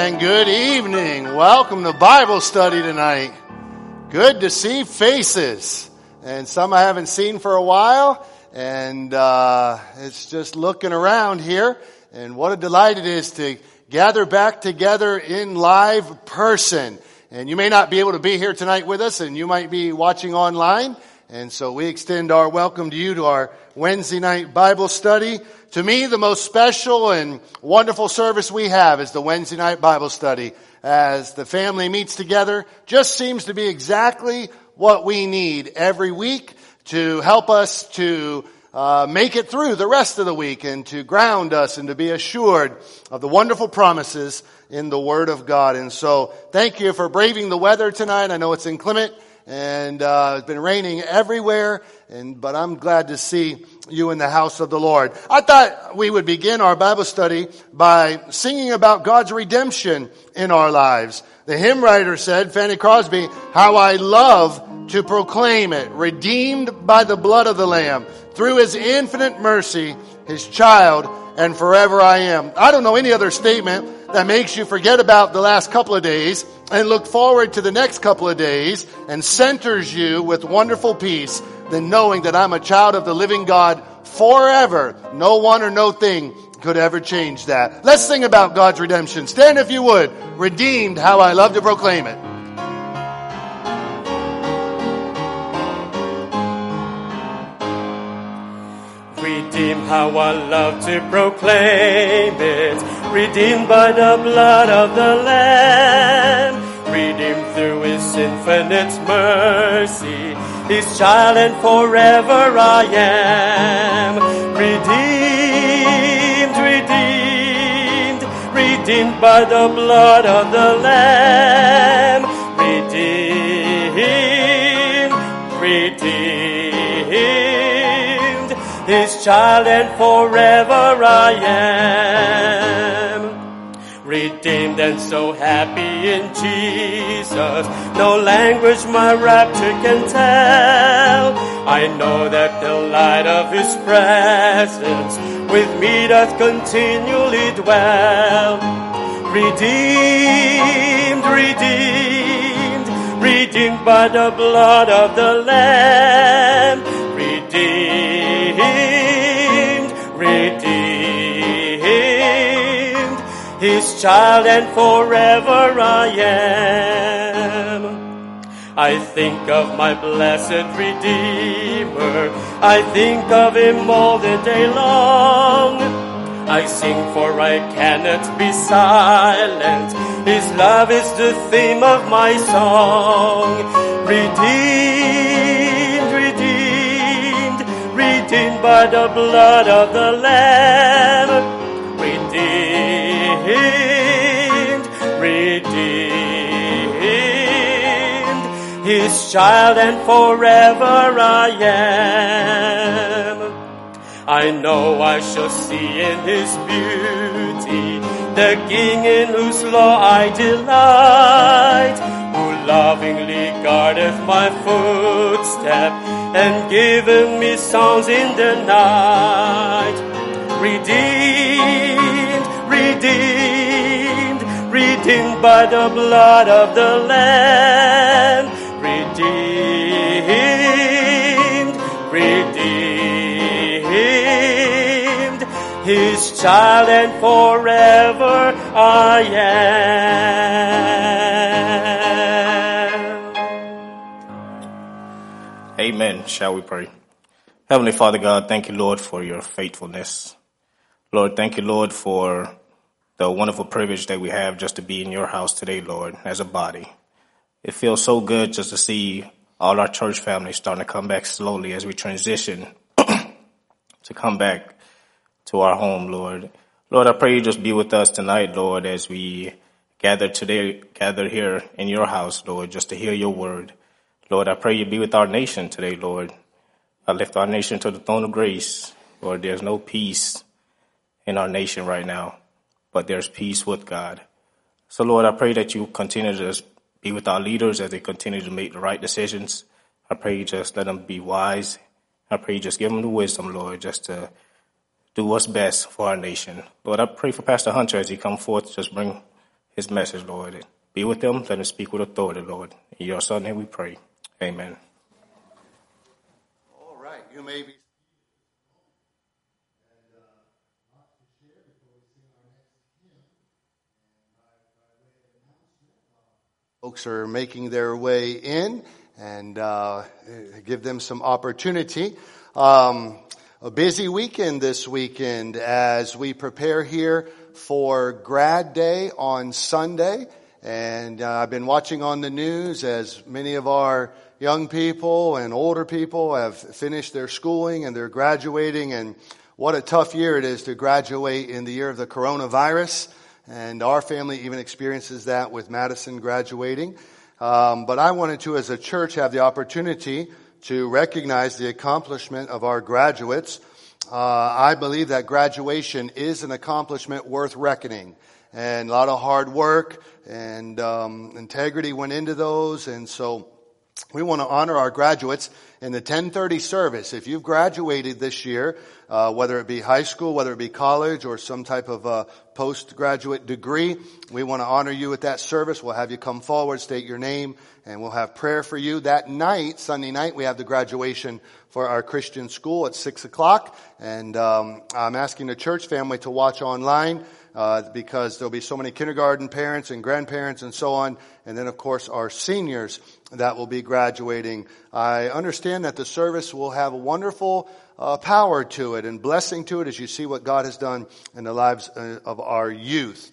And good evening. Welcome to Bible study tonight. Good to see faces. And some I haven't seen for a while. And it's just looking around here. And what a delight it is to gather back together in live person. And you may not be able to be here tonight with us, and you might be watching online. And so we extend our welcome to you to our Wednesday night Bible study. To me, the most special and wonderful service we have is the Wednesday night Bible study. As the family meets together, just seems to be exactly what we need every week to help us to make it through the rest of the week and to ground us and to be assured of the wonderful promises in the Word of God. And so thank you for braving the weather tonight. I know it's inclement and it's been raining everywhere, but I'm glad to see you in the house of the Lord. I thought we would begin our Bible study by singing about God's redemption in our lives. The hymn writer said, Fanny Crosby, "How I love to proclaim it, redeemed by the blood of the Lamb, through His infinite mercy, His child, and forever I am." I don't know any other statement that makes you forget about the last couple of days and look forward to the next couple of days and centers you with wonderful peace than knowing that I'm a child of the living God forever. No one or no thing could ever change that. Let's sing about God's redemption. Stand if you would. Redeemed, how I love to proclaim it. Redeemed, how I love to proclaim it. Redeemed by the blood of the Lamb. Redeemed through His infinite mercy. His child, and forever I am. Redeemed, redeemed, redeemed by the blood of the Lamb. Redeemed, redeemed, His child, and forever I am. Redeemed and so happy in Jesus, no language my rapture can tell. I know that the light of His presence with me doth continually dwell. Redeemed, redeemed, redeemed by the blood of the Lamb. Redeemed, redeemed, His child, and forever I am. I think of my blessed Redeemer. I think of Him all the day long. I sing, for I cannot be silent. His love is the theme of my song. Redeemed, redeemed, redeemed by the blood of the Lamb. Redeemed, redeemed, His child, and forever I am. I know I shall see in His beauty the King in whose law I delight, who lovingly guardeth my footstep and giveth me songs in the night. Redeemed, redeemed, redeemed by the blood of the Lamb. Redeemed, redeemed, His child, and forever I am. Amen. Shall we pray? Heavenly Father God, thank you, Lord, for your faithfulness. Lord, thank you, Lord, for the wonderful privilege that we have just to be in your house today, Lord, as a body. It feels so good just to see all our church families starting to come back slowly as we transition to come back to our home, Lord. Lord, I pray you just be with us tonight, Lord, as we gather here in your house, Lord, just to hear your word. Lord, I pray you be with our nation today, Lord. I lift our nation to the throne of grace. Lord, there's no peace in our nation right now, but there's peace with God. So, Lord, I pray that you continue to just be with our leaders as they continue to make the right decisions. I pray you just let them be wise. I pray you just give them the wisdom, Lord, just to do what's best for our nation. Lord, I pray for Pastor Hunter as he come forth, just bring his message, Lord. Be with them. Let him speak with authority, Lord. In your Son's name we pray. Amen. All right, you may be. Folks are making their way in, and give them some opportunity. A busy weekend this weekend as we prepare here for Grad Day on Sunday. And I've been watching on the news as many of our young people and older people have finished their schooling and they're graduating. And what a tough year it is to graduate in the year of the coronavirus. And our family even experiences that with Madison graduating. But I wanted to, as a church, have the opportunity to recognize the accomplishment of our graduates. I believe that graduation is an accomplishment worth reckoning. And a lot of hard work and integrity went into those. And so we want to honor our graduates in the 10:30 service. If you've graduated this year, whether it be high school, whether it be college, or some type of postgraduate degree, we want to honor you at that service. We'll have you come forward, state your name, and we'll have prayer for you. That night, Sunday night, we have the graduation for our Christian school at 6 o'clock. And I'm asking the church family to watch online, because there'll be so many kindergarten parents and grandparents and so on. And then, of course, our seniors that will be graduating. I understand that the service will have a wonderful power to it and blessing to it as you see what God has done in the lives of our youth.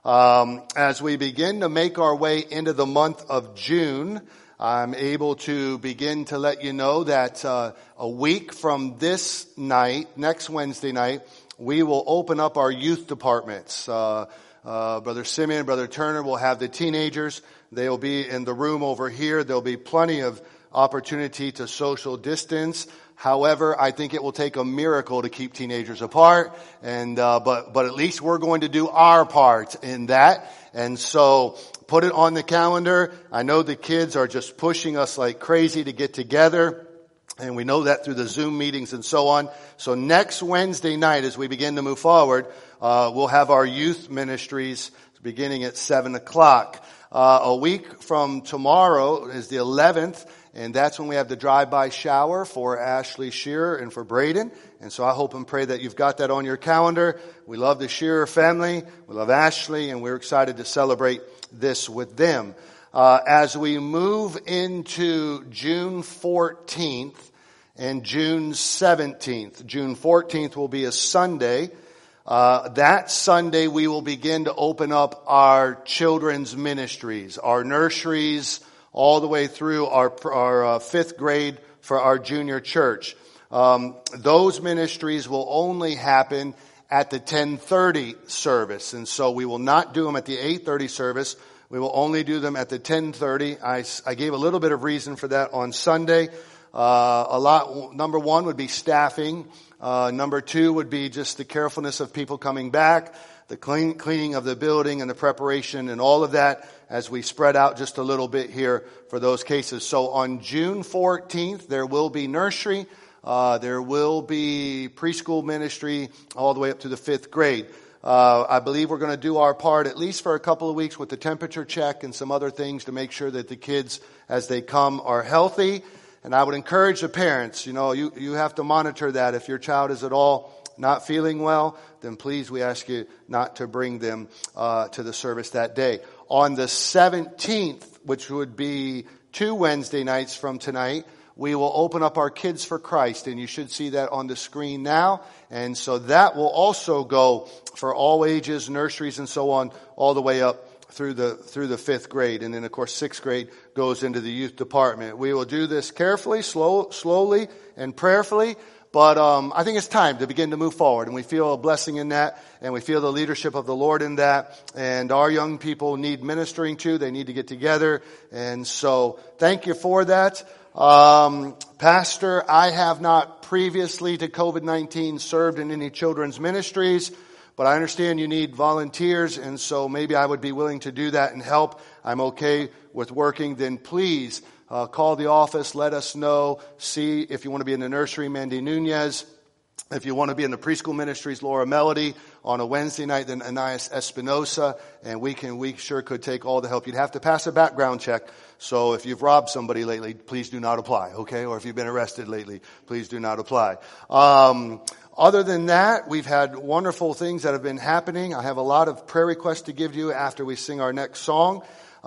As we begin to make our way into the month of June, I'm able to begin to let you know that a week from this night, next Wednesday night, we will open up our youth departments. Brother Simeon, Brother Turner will have the teenagers. They'll be in the room over here. There'll be plenty of opportunity to social distance. However, I think it will take a miracle to keep teenagers apart. And but at least we're going to do our part in that. And so put it on the calendar. I know the kids are just pushing us like crazy to get together. And we know that through the Zoom meetings and so on. So next Wednesday night, as we begin to move forward, we'll have our youth ministries beginning at 7 o'clock. A week from tomorrow is the 11th, and that's when we have the drive-by shower for Ashley Shearer and for Braden. And so I hope and pray that you've got that on your calendar. We love the Shearer family. We love Ashley, and we're excited to celebrate this with them. As we move into June 14th and June 17th, June 14th will be a Sunday. That Sunday we will begin to open up our children's ministries, our nurseries, all the way through our fifth grade for our junior church. Those ministries will only happen at the 10:30 service, and so we will not do them at the 8:30 service. We will only do them at the 10:30. I gave a little bit of reason for that on Sunday. Number one would be staffing. Number two would be just the carefulness of people coming back, the cleaning of the building and the preparation and all of that as we spread out just a little bit here for those cases. So on June 14th, there will be nursery. There will be preschool ministry all the way up to the fifth grade. I believe we're going to do our part at least for a couple of weeks with the temperature check and some other things to make sure that the kids, as they come, are healthy. And I would encourage the parents, you have to monitor that. If your child is at all not feeling well, then please, we ask you not to bring them to the service that day. On the 17th, which would be 2 Wednesday nights from tonight, we will open up our Kids for Christ, and you should see that on the screen now. And so that will also go for all ages, nurseries and so on, all the way up through the fifth grade. And then, of course, sixth grade goes into the youth department. We will do this carefully, slowly, and prayerfully. But I think it's time to begin to move forward, and we feel a blessing in that, and we feel the leadership of the Lord in that. And our young people need ministering to. They need to get together. And so thank you for that. Pastor, I have not previously to COVID-19 served in any children's ministries, but I understand you need volunteers, and so maybe I would be willing to do that and help. I'm okay with working. Then please call the office. Let us know. See if you want to be in the nursery, Mandy Nunez. If you want to be in the preschool ministries, Laura Melody. on a Wednesday night than Anais Espinosa, and we sure could take all the help. You'd have to pass a background check. So if you've robbed somebody lately, please do not apply, okay? Or if you've been arrested lately, please do not apply. Other than that, we've had wonderful things that have been happening. I have a lot of prayer requests to give you after we sing our next song.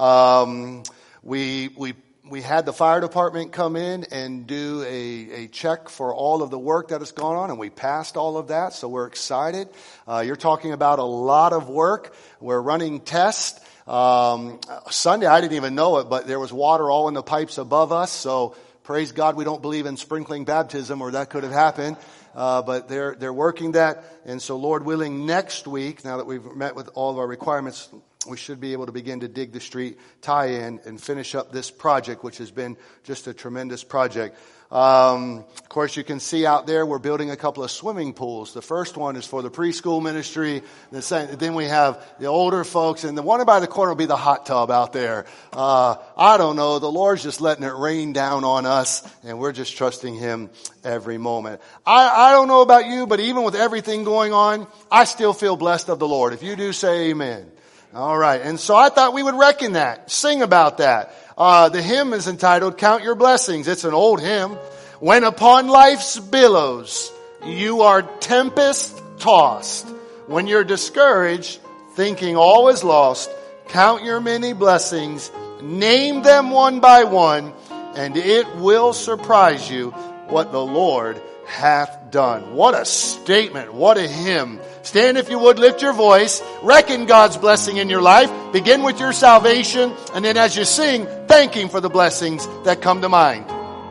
We had the fire department come in and do a check for all of the work that has gone on, and we passed all of that, so we're excited. You're talking about a lot of work. We're running tests. Sunday, I didn't even know it, but there was water all in the pipes above us, so praise God we don't believe in sprinkling baptism, or that could have happened. But they're working that, and so Lord willing, next week, now that we've met with all of our requirements, we should be able to begin to dig the street, tie in, and finish up this project, which has been just a tremendous project. Of course, you can see out there we're building a couple of swimming pools. The first one is for the preschool ministry. Then we have the older folks, and the one by the corner will be the hot tub out there. I don't know. The Lord's just letting it rain down on us, and we're just trusting Him every moment. I don't know about you, but even with everything going on, I still feel blessed of the Lord. If you do, say amen. All right. And so I thought we would reckon that, sing about that. The hymn is entitled, Count Your Blessings. It's an old hymn. When upon life's billows you are tempest tossed, when you're discouraged, thinking all is lost, count your many blessings, name them one by one, and it will surprise you what the Lord hath done. What a statement. What a hymn. Stand if you would, lift your voice, reckon God's blessing in your life, begin with your salvation, and then as you sing, thank Him for the blessings that come to mind.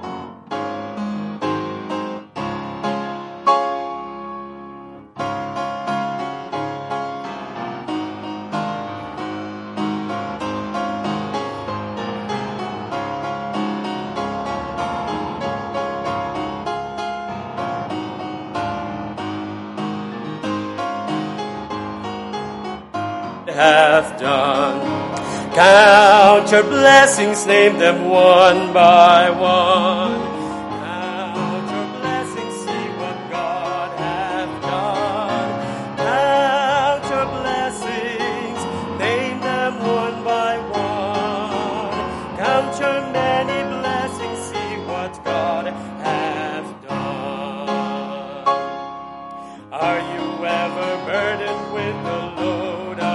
Hath done. Count your blessings, name them one by one. Count your blessings, see what God hath done. Count your blessings, name them one by one. Count your many blessings, see what God hath done. Are you ever burdened with the load?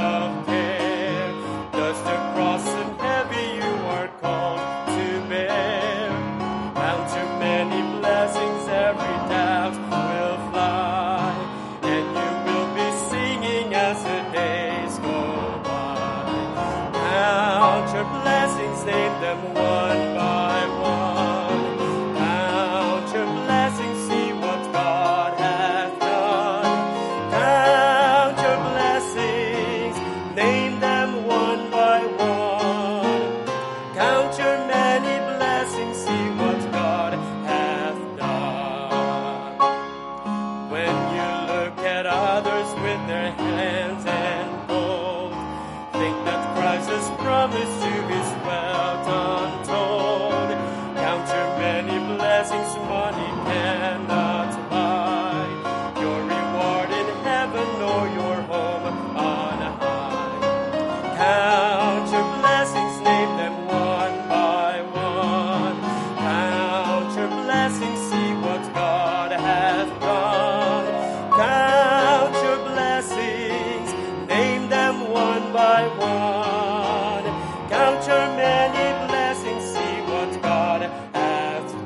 Name them one by one. Count your blessings, see what God hath done. Count your blessings, name them one by one. Count your many blessings, see what God hath done. When you look at others with their hands and gold, think that Christ has promised you His wealth untold. Count your many blessings money cannot buy. Your reward in heaven or your home on high. Count your blessings, name them one by one. Count your blessings, see what God hath done. Count your blessings, name them one by one. Count your many blessings, see what God hath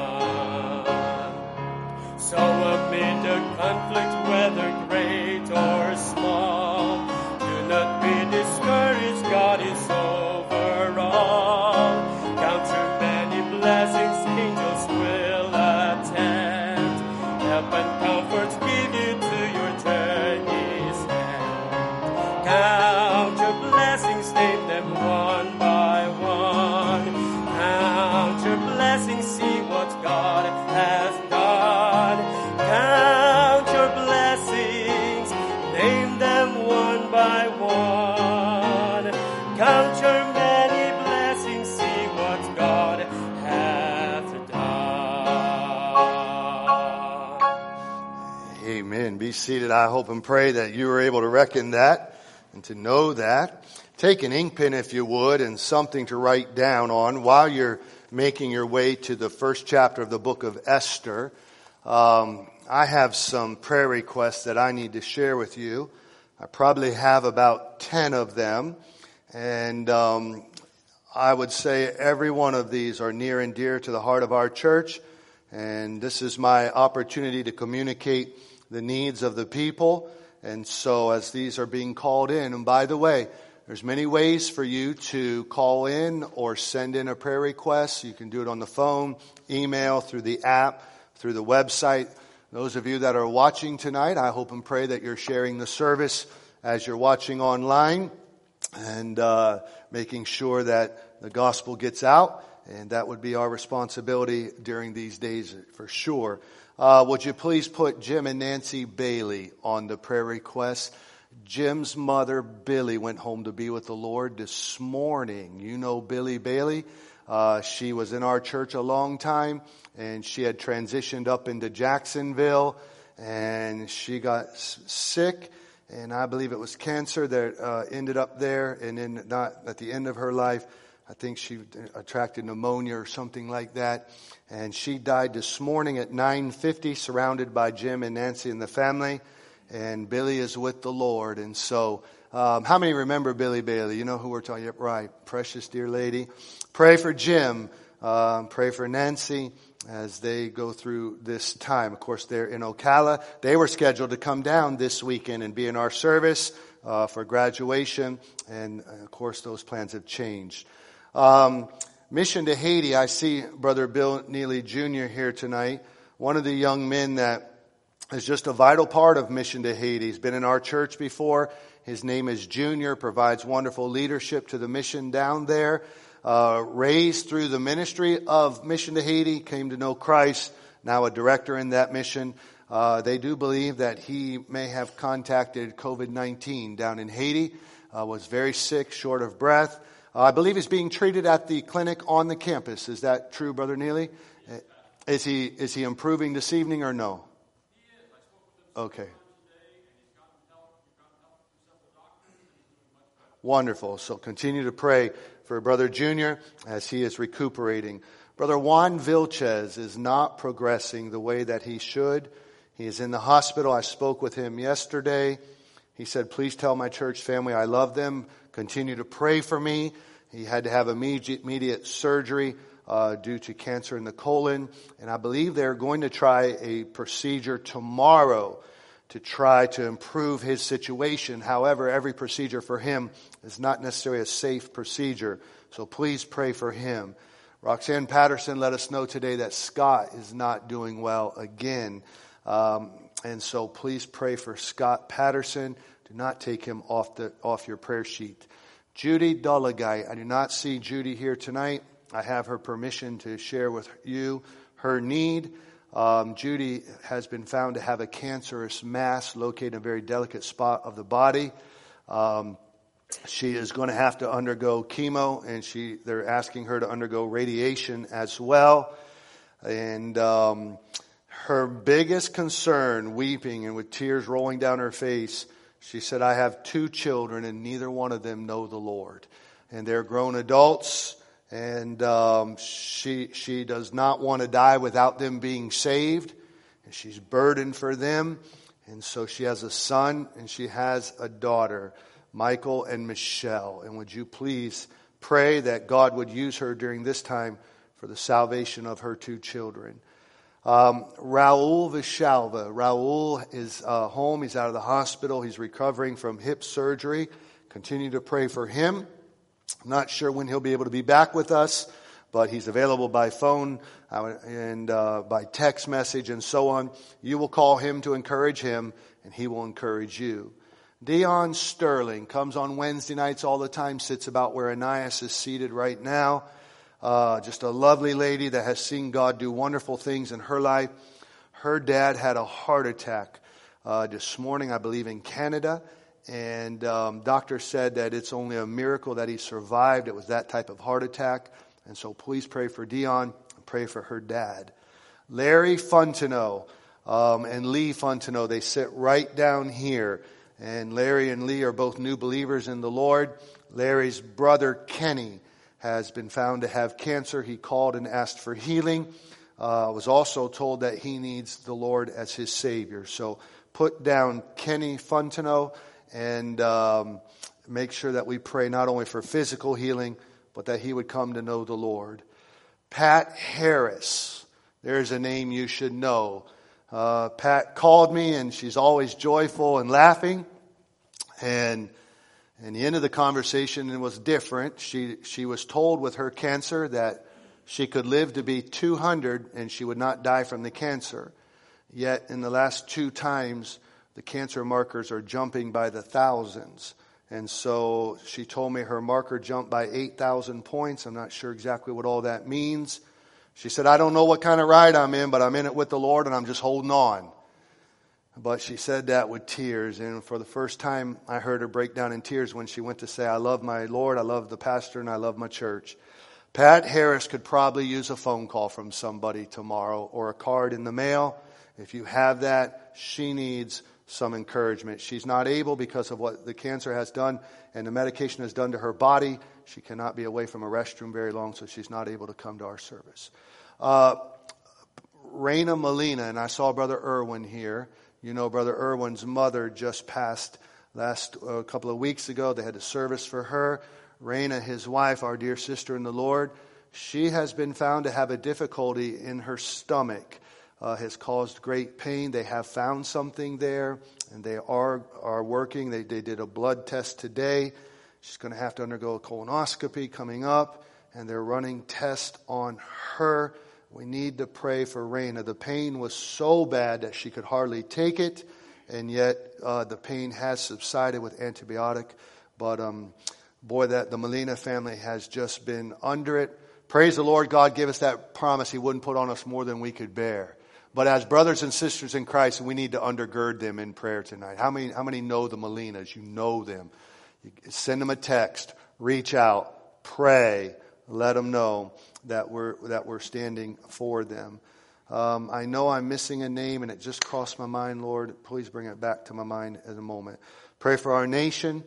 done. So amid the conflict, whether great or small, do not be discouraged, God is over all. Count your many blessings, angels will attend. Help and comfort give you to your journey's end. Count your blessings, name them one by one. Count your blessings, see what God hath done. Count your blessings, name them one by one. Count your many blessings, see what God hath done. Amen. Be be seated. I hope and pray that you were able to reckon that and to know that. Take an ink pen, if you would, and something to write down on while you're making your way to the first chapter of the book of Esther. I have some prayer requests that I need to share with you. I probably have about 10 of them. And I would say every one of these are near and dear to the heart of our church. And this is my opportunity to communicate the needs of the people. And so as these are being called in, and by the way, there's many ways for you to call in or send in a prayer request. You can do it on the phone, email, through the app, through the website. Those of you that are watching tonight, I hope and pray that you're sharing the service as you're watching online and making sure that the gospel gets out. And that would be our responsibility during these days for sure. Would you please put Jim and Nancy Bailey on the prayer request? Jim's mother, Billy, went home to be with the Lord this morning. You know Billy Bailey. She was in our church a long time, and she had transitioned up into Jacksonville, and she got sick, and I believe it was cancer that ended up there, and then not at the end of her life. I think she attracted pneumonia or something like that. And she died this morning at 9:50, surrounded by Jim and Nancy and the family. And Billy is with the Lord. And so, how many remember Billy Bailey? You know who we're talking about, right? Precious dear lady. Pray for Jim. Pray for Nancy as they go through this time. Of course, they're in Ocala. They were scheduled to come down this weekend and be in our service for graduation. And, of course, those plans have changed. Mission to Haiti. I see Brother Bill Neely Jr. here tonight. One of the young men that is just a vital part of Mission to Haiti. He's been in our church before. His name is Junior, provides wonderful leadership to the mission down there. Raised through the ministry of Mission to Haiti, came to know Christ, now a director in that mission. They do believe that he may have contacted COVID-19 down in Haiti, was very sick, short of breath. I believe he's being treated at the clinic on the campus. Is that true, Brother Neely? Is he improving this evening or no? Okay. Wonderful. So continue to pray for Brother Junior as he is recuperating. Brother Juan Vilches is not progressing the way that he should. He is in the hospital. I spoke with him yesterday. He said, please tell my church family I love them. Continue to pray for me. He had to have immediate surgery due to cancer in the colon. And I believe they're going to try a procedure tomorrow to try to improve his situation. However, every procedure for him is not necessarily a safe procedure. So please pray for him. Roxanne Patterson let us know today that Scott is not doing well again. And so please pray for Scott Patterson. Do not take him off your prayer sheet. Judy Dolagay. I do not see Judy here tonight. I have her permission to share with you her need. Judy has been found to have a cancerous mass located in a very delicate spot of the body. She is going to have to undergo chemo, and they're asking her to undergo radiation as well. And her biggest concern, weeping and with tears rolling down her face, she said, I have 2 children and neither one of them know the Lord. And they're grown adults, and she does not want to die without them being saved. And she's burdened for them. And so she has a son and she has a daughter, Michael and Michelle. And would you please pray that God would use her during this time for the salvation of her 2 children. Raul Vishalva. Raul is home. He's out of the hospital. He's recovering from hip surgery. Continue to pray for him. I'm not sure when he'll be able to be back with us, but he's available by phone and by text message and so on. You will call him to encourage him, and he will encourage you. Dion Sterling comes on Wednesday nights all the time, sits about where Ananias is seated right now. Just a lovely lady that has seen God do wonderful things in her life. Her dad had a heart attack this morning, I believe, in Canada. And doctor said that it's only a miracle that he survived. It was that type of heart attack. And so please pray for Dion and pray for her dad. Larry Fontenot. and Lee Fontenot. They sit right down here. And Larry and Lee are both new believers in the Lord. Larry's brother, Kenny, has been found to have cancer. He called and asked for healing. Was also told that he needs the Lord as his Savior. So put down Kenny Fontenot and make sure that we pray not only for physical healing, but that he would come to know the Lord. Pat Harris. There's a name you should know. Pat called me, and she's always joyful and laughing. And the end of the conversation was different. She was told with her cancer that she could live to be 200 and she would not die from the cancer. Yet in the last 2 times, the cancer markers are jumping by the thousands. And so she told me her marker jumped by 8,000 points. I'm not sure exactly what all that means. She said, I don't know what kind of ride I'm in, but I'm in it with the Lord and I'm just holding on. But she said that with tears. And for the first time, I heard her break down in tears when she went to say, I love my Lord, I love the pastor, and I love my church. Pat Harris could probably use a phone call from somebody tomorrow or a card in the mail. If you have that, she needs some encouragement. She's not able because of what the cancer has done and the medication has done to her body. She cannot be away from a restroom very long, so she's not able to come to our service. Raina Molina, and I saw Brother Irwin here. You know, Brother Irwin's mother just passed a couple of weeks ago. They had a service for her. Raina, his wife, our dear sister in the Lord, she has been found to have a difficulty in her stomach. Has caused great pain. They have found something there, and they are working. They did a blood test today. She's going to have to undergo a colonoscopy coming up, and they're running tests on her. We need to pray for Raina. The pain was so bad that she could hardly take it, and yet the pain has subsided with antibiotic. But boy, that the Molina family has just been under it. Praise the Lord, God gave us that promise. He wouldn't put on us more than we could bear. But as brothers and sisters in Christ, we need to undergird them in prayer tonight. How many know the Molinas? You know them. You send them a text, reach out, pray, let them know that we're standing for them. I know I'm missing a name, and it just crossed my mind, Lord. Please bring it back to my mind in a moment. Pray for our nation.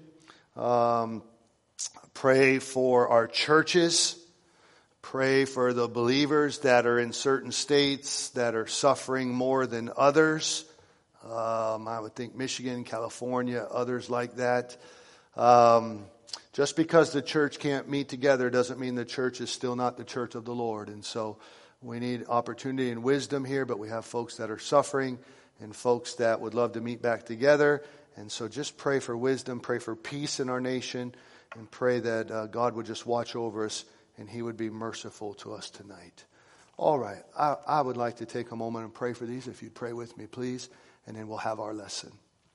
Pray for our churches. Pray for the believers that are in certain states that are suffering more than others. I would think Michigan, California, others like that. Just because the church can't meet together doesn't mean the church is still not the church of the Lord. And so we need opportunity and wisdom here, but we have folks that are suffering and folks that would love to meet back together. And so just pray for wisdom, pray for peace in our nation, and pray that God would just watch over us and He would be merciful to us tonight. All right. I would like to take a moment and pray for these. If you'd pray with me, please. And then we'll have our lesson.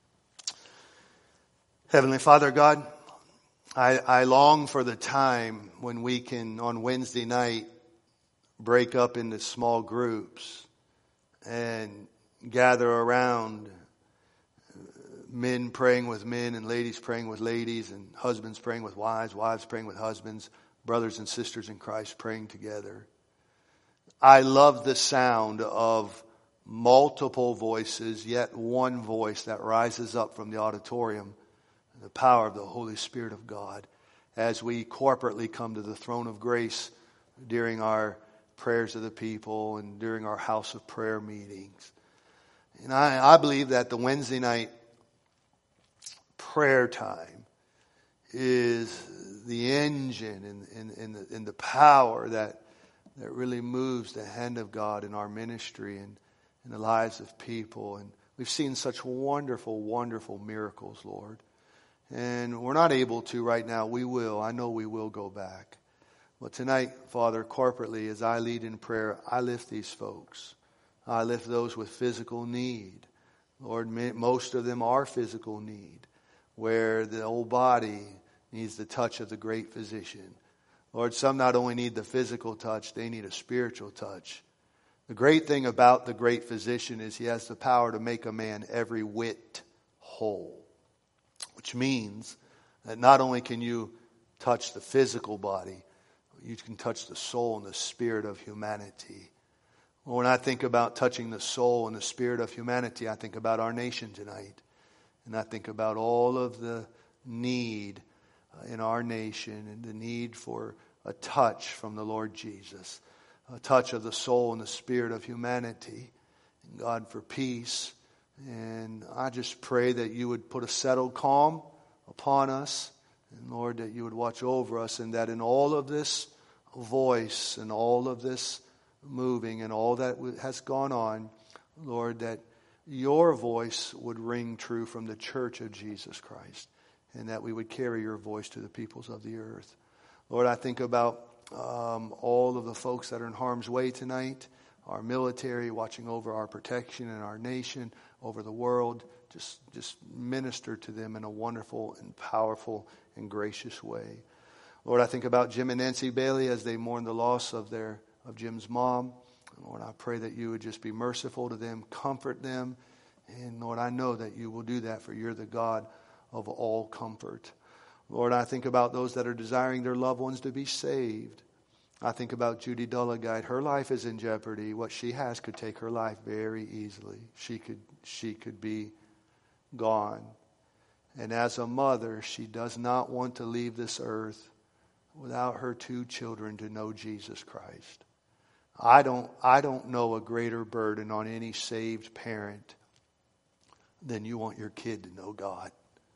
Heavenly Father God, I long for the time when we can, on Wednesday night, break up into small groups and gather around, men praying with men and ladies praying with ladies and husbands praying with wives, wives praying with husbands, brothers and sisters in Christ praying together. I love the sound of multiple voices, yet one voice that rises up from the auditorium, the power of the Holy Spirit of God, as we corporately come to the throne of grace during our prayers of the people and during our house of prayer meetings. And I believe that the Wednesday night prayer time is the engine and the power that really moves the hand of God in our ministry and in the lives of people. And we've seen such wonderful, wonderful miracles, Lord. And we're not able to right now. We will. I know we will go back. But tonight, Father, corporately, as I lead in prayer, I lift these folks. I lift those with physical need. Lord, most of them are physical need, where the whole body needs the touch of the great physician. Lord, some not only need the physical touch, they need a spiritual touch. The great thing about the great physician is he has the power to make a man every whit whole. Which means that not only can you touch the physical body, you can touch the soul and the spirit of humanity. When I think about touching the soul and the spirit of humanity, I think about our nation tonight. And I think about all of the need in our nation and the need for a touch from the Lord Jesus. A touch of the soul and the spirit of humanity. And God, for peace. And I just pray that you would put a settled calm upon us. And Lord, that you would watch over us, and that in all of this voice and all of this moving and all that has gone on, Lord, that your voice would ring true from the church of Jesus Christ, and that we would carry your voice to the peoples of the earth. Lord, I think about all of the folks that are in harm's way tonight, our military watching over our protection in our nation, over the world. Just minister to them in a wonderful and powerful and gracious way. Lord, I think about Jim and Nancy Bailey as they mourn the loss of Jim's mom. Lord, I pray that you would just be merciful to them, comfort them. And Lord, I know that you will do that, for you're the God of all comfort. Lord, I think about those that are desiring their loved ones to be saved. I think about Judy Dullagite. Her life is in jeopardy. What she has could take her life very easily. She could be gone. And as a mother, she does not want to leave this earth without her 2 children to know Jesus Christ. I don't know a greater burden on any saved parent than you want your kid to know God.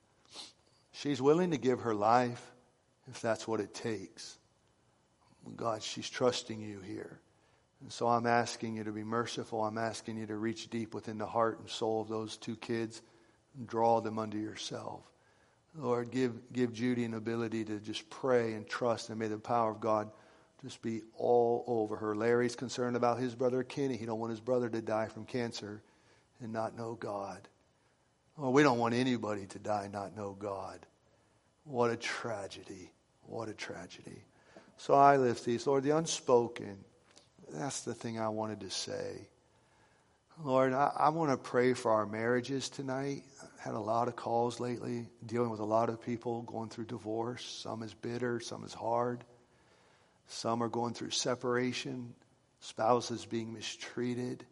She's willing to give her life if that's what it takes. God, she's trusting you here. And so I'm asking you to be merciful. I'm asking you to reach deep within the heart and soul of those 2 kids and draw them unto yourself. Lord, give Judy an ability to just pray and trust, and may the power of God just be all over her. Larry's concerned about his brother Kenny. He don't want his brother to die from cancer and not know God. Oh, we don't want anybody to die and not know God. What a tragedy. What a tragedy. So I lift these. Lord, the unspoken, that's the thing I wanted to say. Lord, I want to pray for our marriages tonight. I've had a lot of calls lately, dealing with a lot of people going through divorce. Some is bitter, some is hard. Some are going through separation, spouses being mistreated.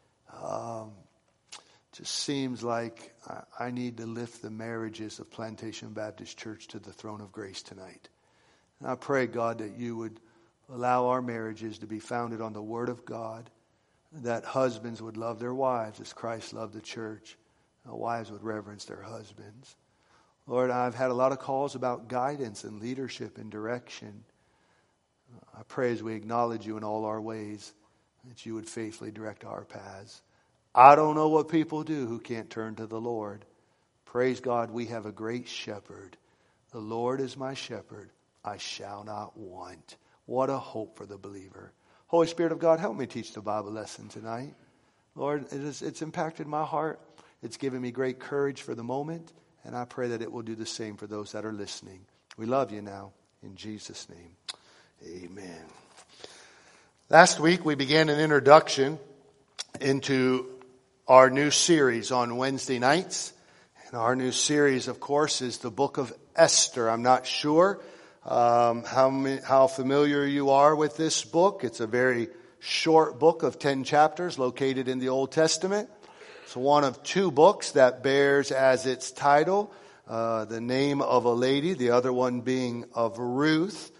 Just seems like I need to lift the marriages of Plantation Baptist Church to the throne of grace tonight. And I pray, God, that you would allow our marriages to be founded on the Word of God, that husbands would love their wives as Christ loved the church, and wives would reverence their husbands. Lord, I've had a lot of calls about guidance and leadership and direction. I pray as we acknowledge you in all our ways, that you would faithfully direct our paths. I don't know what people do who can't turn to the Lord. Praise God, we have a great shepherd. The Lord is my shepherd. I shall not want. What a hope for the believer. Holy Spirit of God, help me teach the Bible lesson tonight. Lord, it's impacted my heart. It's given me great courage for the moment. And I pray that it will do the same for those that are listening. We love you now. In Jesus' name, amen. Last week we began an introduction into our new series on Wednesday nights. And our new series, of course, is the book of Esther. I'm not sure how familiar you are with this book. It's a very short book of 10 chapters located in the Old Testament. It's one of 2 books that bears as its title the name of a lady, the other one being of Ruth.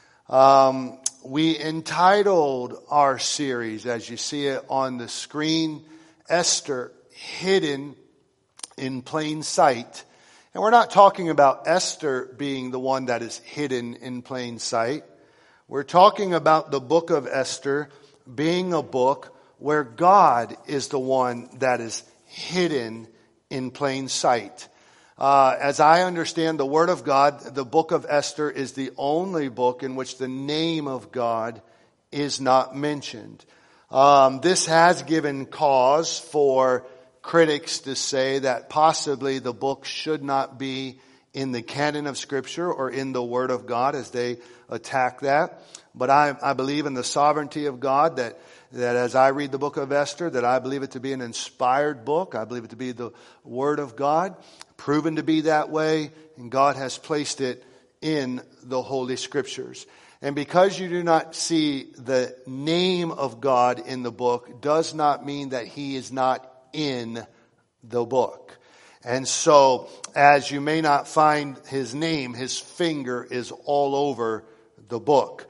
We entitled our series, as you see it on the screen, Esther, Hidden in Plain Sight. And we're not talking about Esther being the one that is hidden in plain sight. We're talking about the book of Esther being a book where God is the one that is hidden in plain sight. As I understand the Word of God, the book of Esther is the only book in which the name of God is not mentioned. This has given cause for critics to say that possibly the book should not be in the canon of Scripture or in the Word of God, as they attack that. But I believe in the sovereignty of God, that as I read the book of Esther, that I believe it to be an inspired book. I believe it to be the Word of God, proven to be that way, and God has placed it in the Holy Scriptures. And because you do not see the name of God in the book does not mean that he is not in the book. And so, as you may not find his name, his finger is all over the book.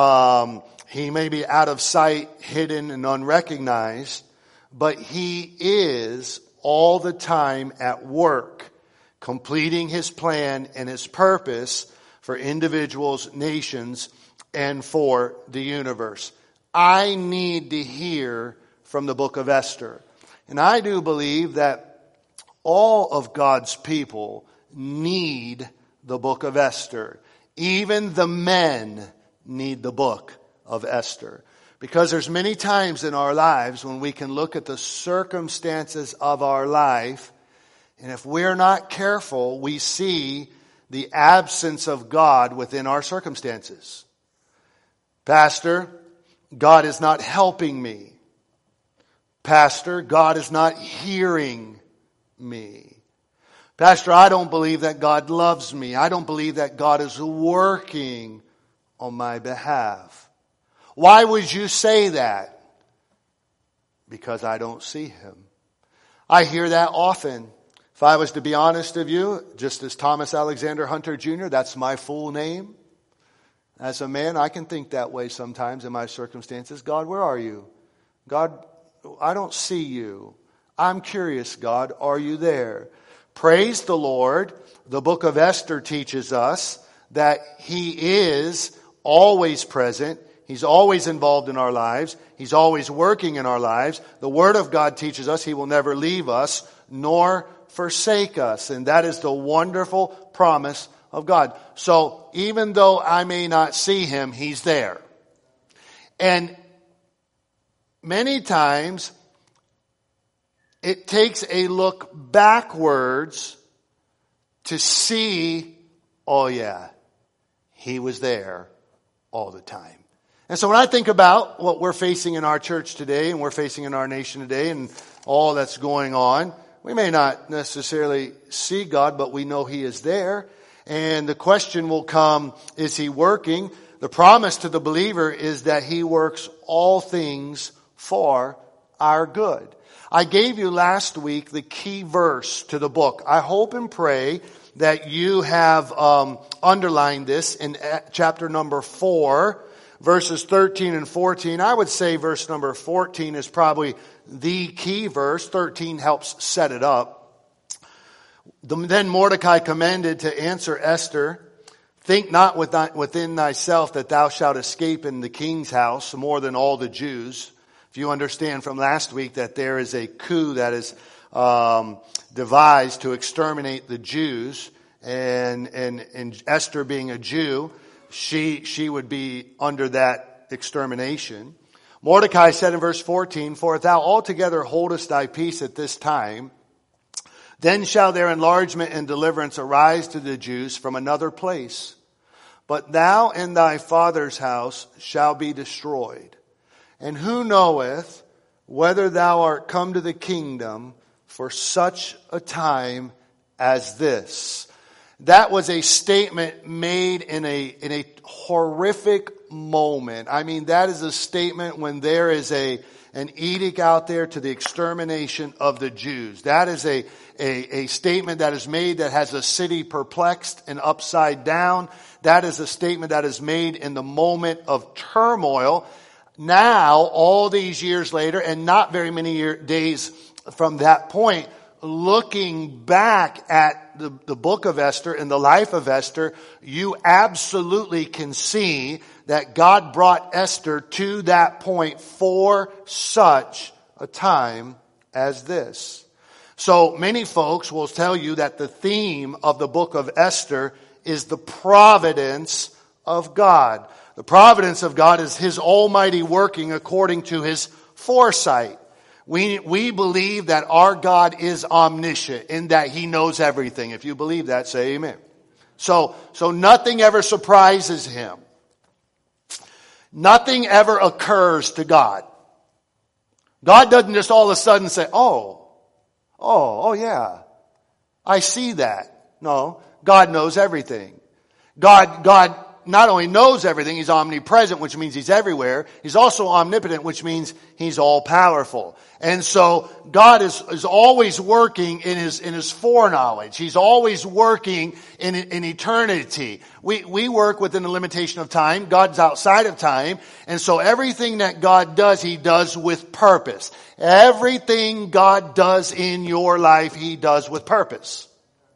He may be out of sight, hidden, and unrecognized, but he is all the time at work, completing his plan and his purpose for individuals, nations, and for the universe. I need to hear from the book of Esther. And I do believe that all of God's people need the book of Esther. Even the men need the book of Esther. Because there's many times in our lives when we can look at the circumstances of our life, and if we're not careful, we see the absence of God within our circumstances. Pastor, God is not helping me. Pastor, God is not hearing me. Pastor, I don't believe that God loves me. I don't believe that God is working on my behalf. Why would you say that? Because I don't see him. I hear that often. If I was to be honest with you, just as Thomas Alexander Hunter Jr., that's my full name. As a man, I can think that way sometimes in my circumstances. God, where are you? God, I don't see you. I'm curious, God, are you there? Praise the Lord. The book of Esther teaches us that he is always present. He's always involved in our lives. He's always working in our lives. The Word of God teaches us he will never leave us nor forsake us. And that is the wonderful promise of God. So even though I may not see him, he's there. And many times it takes a look backwards to see, oh yeah, he was there all the time. And so when I think about what we're facing in our church today and we're facing in our nation today and all that's going on, we may not necessarily see God, but we know he is there. And the question will come, is he working? The promise to the believer is that he works all things for our good. I gave you last week the key verse to the book. I hope and pray that you have underlined this in chapter number 4, verses 13 and 14. I would say verse number 14 is probably the key verse. 13 helps set it up. Then Mordecai commanded to answer Esther, think not within thyself that thou shalt escape in the king's house more than all the Jews. If you understand from last week that there is a coup that is devised to exterminate the Jews, and Esther being a Jew, she would be under that extermination. Mordecai said in verse 14, for if thou altogether holdest thy peace at this time, then shall their enlargement and deliverance arise to the Jews from another place. But thou and thy father's house shall be destroyed. And who knoweth whether thou art come to the kingdom for such a time as this? That was a statement made in a horrific moment. I mean, that is a statement when there is an edict out there to the extermination of the Jews. That is a statement that is made that has a city perplexed and upside down. That is a statement that is made in the moment of turmoil. Now, all these years later, and not very many days from that point, looking back at the book of Esther and the life of Esther, you absolutely can see that God brought Esther to that point for such a time as this. So many folks will tell you that the theme of the book of Esther is the providence of God. The providence of God is his almighty working according to his foresight. We believe that our God is omniscient in that he knows everything. If you believe that, say amen. So nothing ever surprises him. Nothing ever occurs to God. God doesn't just all of a sudden say, oh yeah, I see that. No, God knows everything. God not only knows everything, he's omnipresent, which means he's everywhere. He's also omnipotent, which means he's all powerful. And so God is always working in his foreknowledge. He's always working in eternity. We work within the limitation of time. God's outside of time. And so everything that God does, he does with purpose. Everything God does in your life, he does with purpose.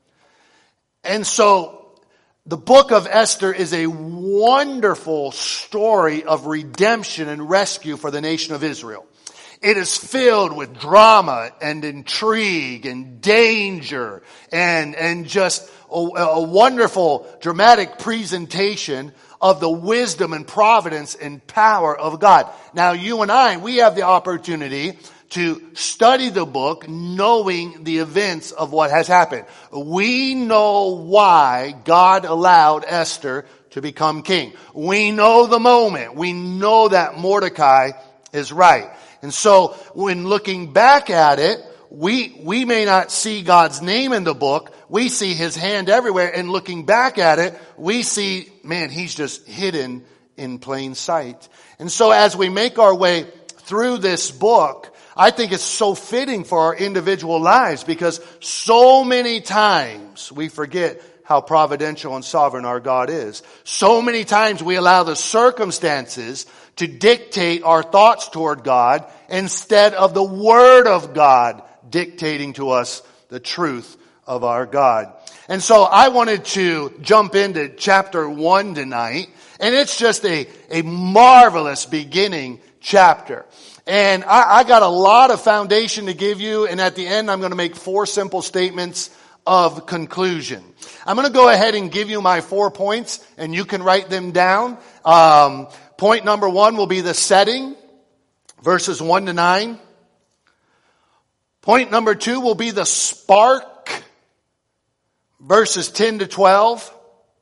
And so the book of Esther is a wonderful story of redemption and rescue for the nation of Israel. It is filled with drama and intrigue and danger and just a wonderful dramatic presentation of the wisdom and providence and power of God. Now you and I, we have the opportunity to study the book knowing the events of what has happened. We know why God allowed Esther to become king. We know the moment. We know that Mordecai is right. And so when looking back at it, we may not see God's name in the book. We see his hand everywhere. And looking back at it, we see, man, he's just hidden in plain sight. And so as we make our way through this book, I think it's so fitting for our individual lives because so many times we forget how providential and sovereign our God is. So many times we allow the circumstances to dictate our thoughts toward God instead of the Word of God dictating to us the truth of our God. And so I wanted to jump into chapter 1 tonight, and it's just a marvelous beginning chapter. And I got a lot of foundation to give you, and at the end I'm going to make 4 simple statements of conclusion. I'm going to go ahead and give you my 4 points, and you can write them down. Point number 1 will be the setting, verses 1 to 9. Point number 2 will be the spark, verses 10 to 12.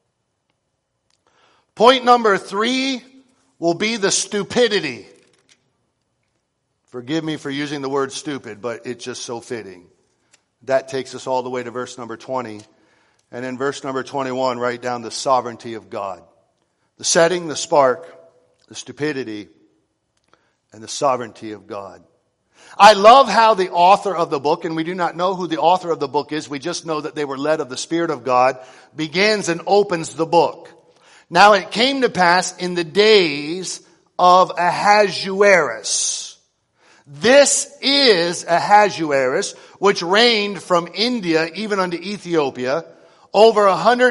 Point number 3 will be the stupidity. Forgive me for using the word stupid, but it's just so fitting. That takes us all the way to verse number 20. And in verse number 21, write down the sovereignty of God. The setting, the spark, the stupidity, and the sovereignty of God. I love how the author of the book, and we do not know who the author of the book is, we just know that they were led of the Spirit of God, begins and opens the book. Now it came to pass in the days of Ahasuerus. This is Ahasuerus, which reigned from India even unto Ethiopia, over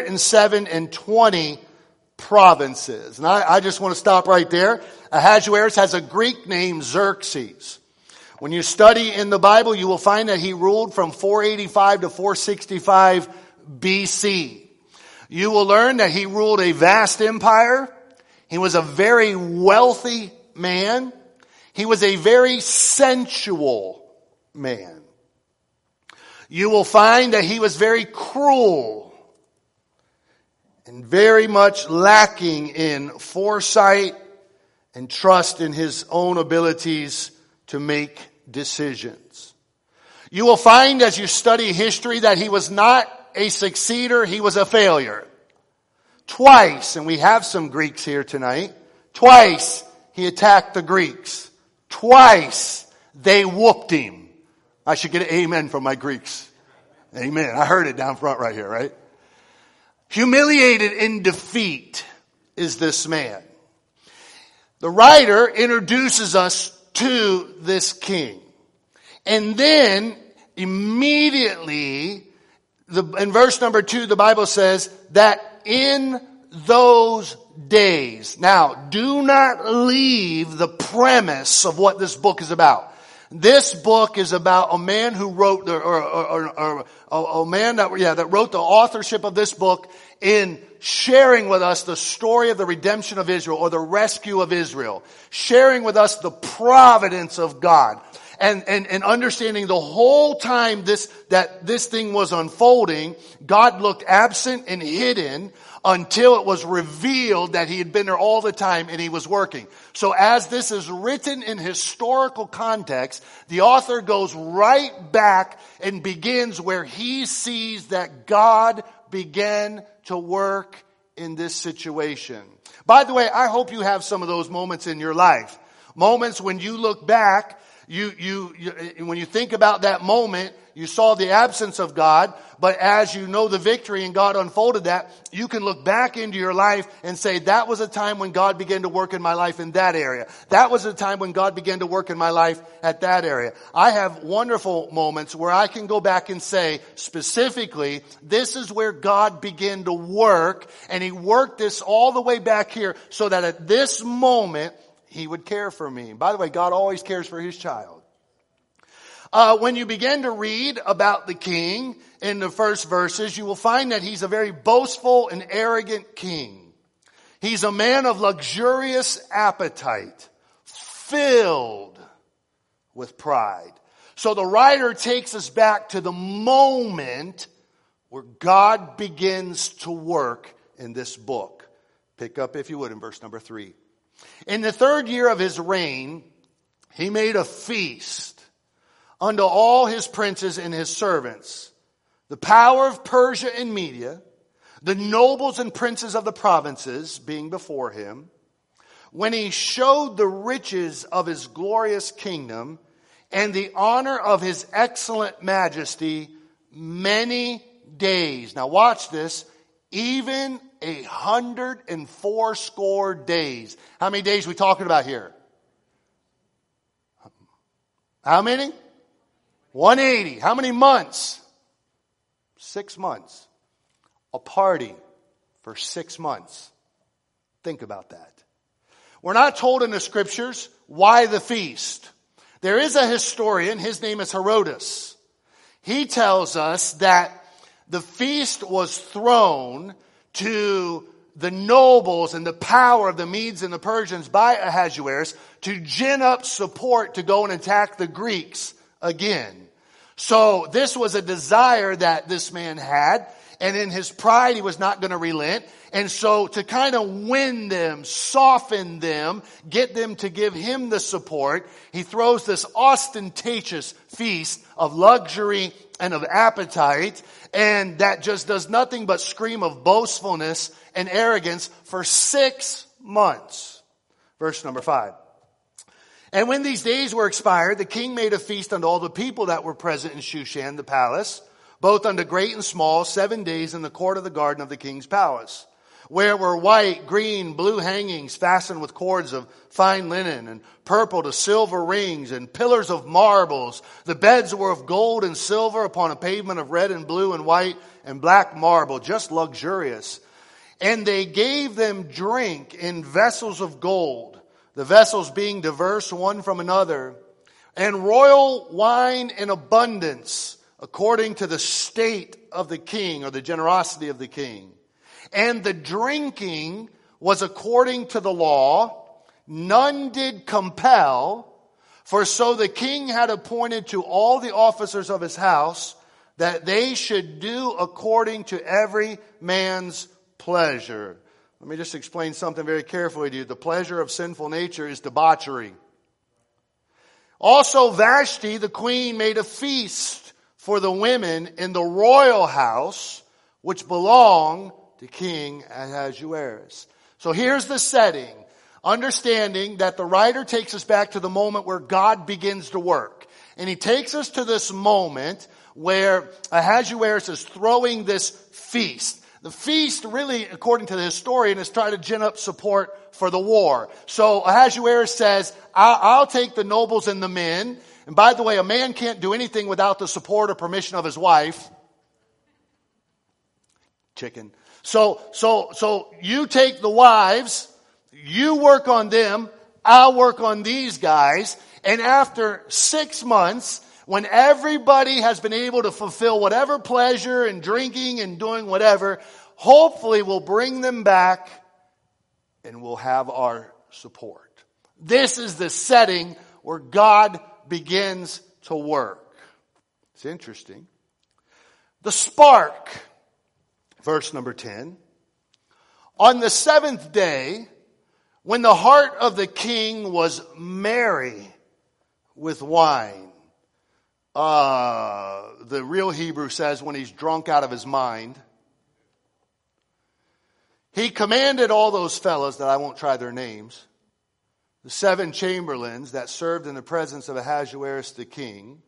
120 provinces. And I just want to stop right there. Ahasuerus has a Greek name, Xerxes. When you study in the Bible, you will find that he ruled from 485 to 465 BC. You will learn that he ruled a vast empire. He was a very wealthy man. He was a very sensual man. You will find that he was very cruel and very much lacking in foresight and trust in his own abilities to make decisions. You will find as you study history that he was not a succeeder, he was a failure. Twice, and we have some Greeks here tonight, twice he attacked the Greeks. Twice they whooped him. I should get an amen from my Greeks. Amen. I heard it down front right here, right? Humiliated in defeat is this man. The writer introduces us to this king. And then immediately, in verse number 2, the Bible says that in those days. Now, do not leave the premise of what this book is about. This book is about a man who wrote, that wrote the authorship of this book in sharing with us the story of the redemption of Israel or the rescue of Israel, sharing with us the providence of God. And understanding the whole time this thing was unfolding, God looked absent and hidden until it was revealed that he had been there all the time and he was working. So as this is written in historical context, the author goes right back and begins where he sees that God began to work in this situation. By the way, I hope you have some of those moments in your life. Moments when you look back, when you think about that moment, you saw the absence of God, but as you know the victory and God unfolded that, you can look back into your life and say, that was a time when God began to work in my life in that area. That was a time when God began to work in my life at that area. I have wonderful moments where I can go back and say, specifically, this is where God began to work, and He worked this all the way back here so that at this moment, He would care for me. By the way, God always cares for His child. When you begin to read about the king in the first verses, you will find that he's a very boastful and arrogant king. He's a man of luxurious appetite, filled with pride. So the writer takes us back to the moment where God begins to work in this book. Pick up, if you would, in verse number 3. In the 3rd year of his reign, he made a feast unto all his princes and his servants, the power of Persia and Media, the nobles and princes of the provinces being before him, when he showed the riches of his glorious kingdom and the honor of his excellent majesty many days. Now watch this, even 180 days. How many days are we talking about here? How many? 180. How many months? 6 months. A party for 6 months. Think about that. We're not told in the scriptures why the feast. There is a historian, his name is Herodotus. He tells us that the feast was thrown to the nobles and the power of the Medes and the Persians by Ahasuerus to gin up support to go and attack the Greeks again. So this was a desire that this man had, and in his pride he was not going to relent. And so to kind of win them, soften them, get them to give him the support, he throws this ostentatious feast of luxury and of appetite, and that just does nothing but scream of boastfulness and arrogance for 6 months. Verse number 5. And when these days were expired, the king made a feast unto all the people that were present in Shushan the palace, both unto great and small, 7 days in the court of the garden of the king's palace, where were white, green, blue hangings fastened with cords of fine linen, and purple to silver rings, and pillars of marbles. The beds were of gold and silver upon a pavement of red and blue and white and black marble, just luxurious. And they gave them drink in vessels of gold, the vessels being diverse one from another, and royal wine in abundance, according to the state of the king, or the generosity of the king. And the drinking was according to the law. None did compel, for so the king had appointed to all the officers of his house that they should do according to every man's pleasure. Let me just explain something very carefully to you. The pleasure of sinful nature is debauchery. Also Vashti, the queen, made a feast for the women in the royal house, which belonged to King Ahasuerus. So here's the setting. Understanding that the writer takes us back to the moment where God begins to work. And he takes us to this moment where Ahasuerus is throwing this feast. The feast, really, according to the historian, is trying to gin up support for the war. So Ahasuerus says, I'll take the nobles and the men. And by the way, a man can't do anything without the support or permission of his wife. Chicken. So you take the wives, you work on them, I'll work on these guys. And after 6 months, when everybody has been able to fulfill whatever pleasure and drinking and doing whatever, hopefully we'll bring them back and we'll have our support. This is the setting where God begins to work. It's interesting. The spark, verse number 10. On the 7th day, when the heart of the king was merry with wine. The real Hebrew says when he's drunk out of his mind. he commanded all those fellows that I won't try their names, the 7 chamberlains that served in the presence of Ahasuerus the king,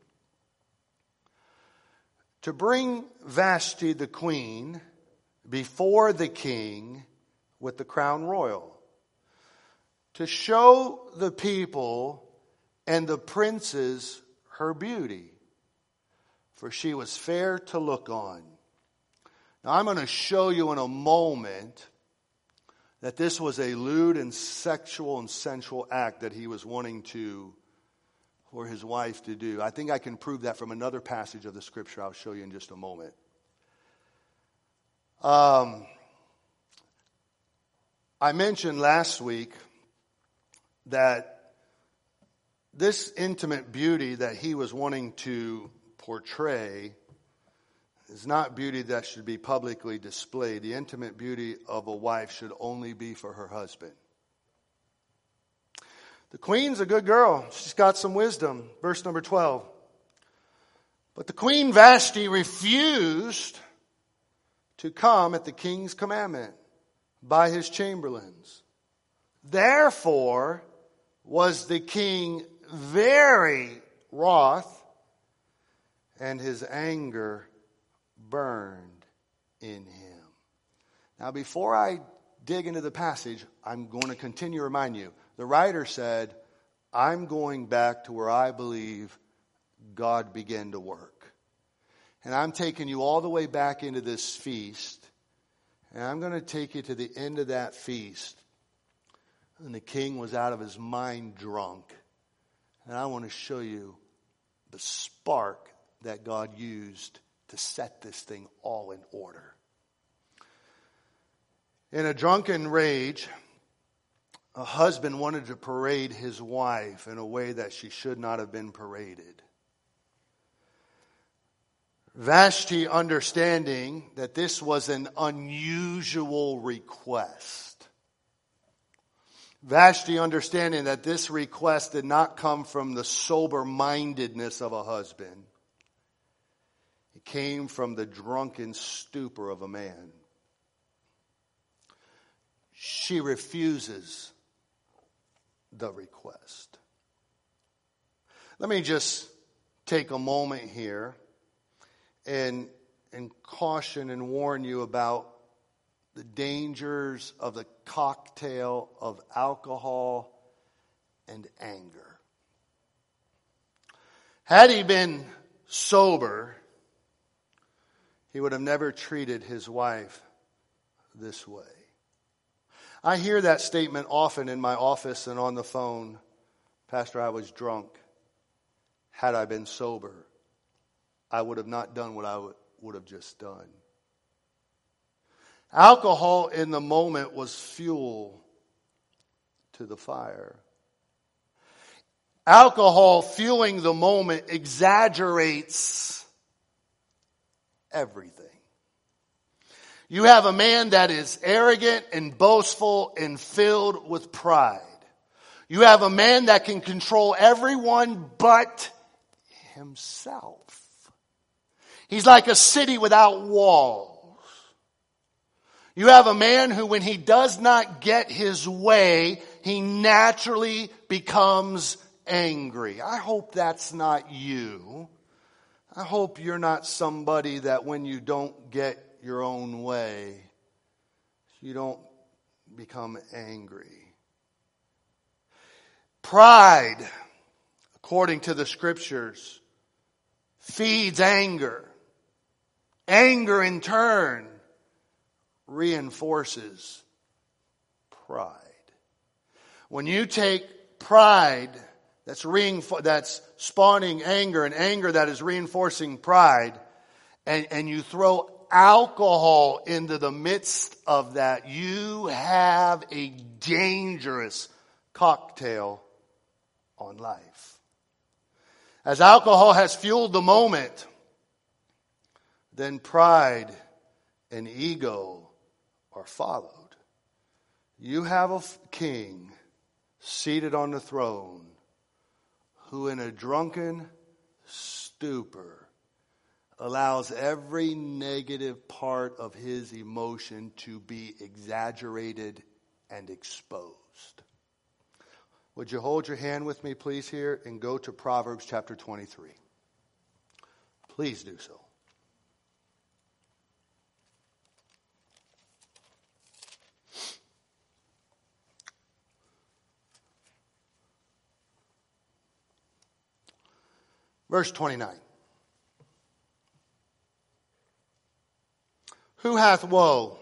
to bring Vashti the queen before the king with the crown royal, to show the people and the princes her beauty, for she was fair to look on. Now I'm going to show you in a moment that this was a lewd and sexual and sensual act that he was wanting for his wife to do. I think I can prove that from another passage of the scripture I'll show you in just a moment. I mentioned last week that this intimate beauty that he was wanting to portray is not beauty that should be publicly displayed. The intimate beauty of a wife should only be for her husband. The queen's a good girl. She's got some wisdom. Verse number 12. But the queen Vashti refused to come at the king's commandment by his chamberlains. Therefore was the king very wroth, and his anger burned in him. Now, before I dig into the passage, I'm going to continue to remind you. The writer said, I'm going back to where I believe God began to work. And I'm taking you all the way back into this feast. And I'm going to take you to the end of that feast. And the king was out of his mind drunk. And I want to show you the spark that God used to set this thing all in order. In a drunken rage, a husband wanted to parade his wife in a way that she should not have been paraded. Vashti, understanding that this was an unusual request. Vashti, understanding that this request did not come from the sober-mindedness of a husband. It came from the drunken stupor of a man. She refuses the request. Let me just take a moment here and caution and warn you about the dangers of the cocktail of alcohol and anger. Had he been sober, he would have never treated his wife this way. I hear that statement often in my office and on the phone. Pastor, I was drunk. Had I been sober, I would have not done what I would have just done. Alcohol in the moment was fuel to the fire. Alcohol fueling the moment exaggerates everything. You have a man that is arrogant and boastful and filled with pride. You have a man that can control everyone but himself. He's like a city without walls. You have a man who, when he does not get his way, he naturally becomes angry. I hope that's not you. I hope you're not somebody that when you don't get your own way, you don't become angry. Pride, according to the scriptures, feeds anger. Anger in turn reinforces pride. When you take pride that's spawning anger, and anger that is reinforcing pride, and you throw alcohol into the midst of that, you have a dangerous cocktail on life. As alcohol has fueled the moment, then pride and ego are followed. You have a king seated on the throne who, in a drunken stupor, allows every negative part of his emotion to be exaggerated and exposed. Would you hold your hand with me, please, here, and go to Proverbs chapter 23? Please do so. Verse 29. Who hath woe?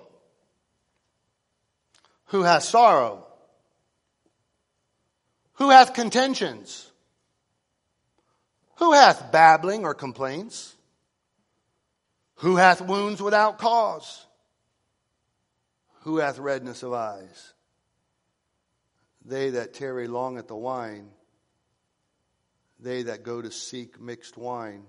Who hath sorrow? Who hath contentions? Who hath babbling or complaints? Who hath wounds without cause? Who hath redness of eyes? They that tarry long at the wine, they that go to seek mixed wine.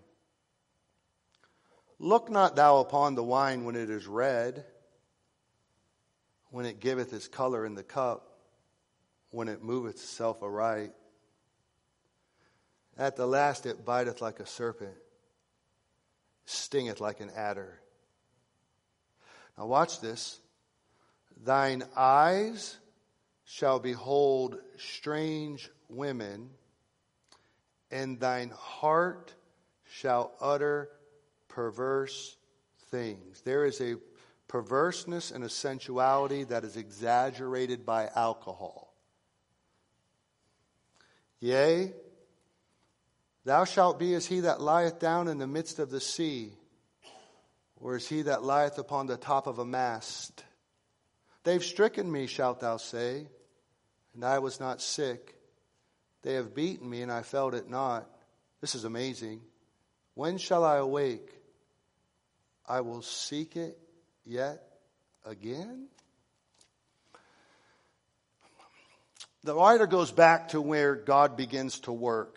Look not thou upon the wine when it is red, when it giveth its color in the cup, when it moveth itself aright. At the last it biteth like a serpent, stingeth like an adder. Now watch this. Thine eyes shall behold strange women, and thine heart shall utter perverse things. There is a perverseness and a sensuality that is exaggerated by alcohol. Yea, thou shalt be as he that lieth down in the midst of the sea, or as he that lieth upon the top of a mast. They've stricken me, shalt thou say, and I was not sick. They have beaten me, and I felt it not. This is amazing. When shall I awake? I will seek it yet again. The writer goes back to where God begins to work.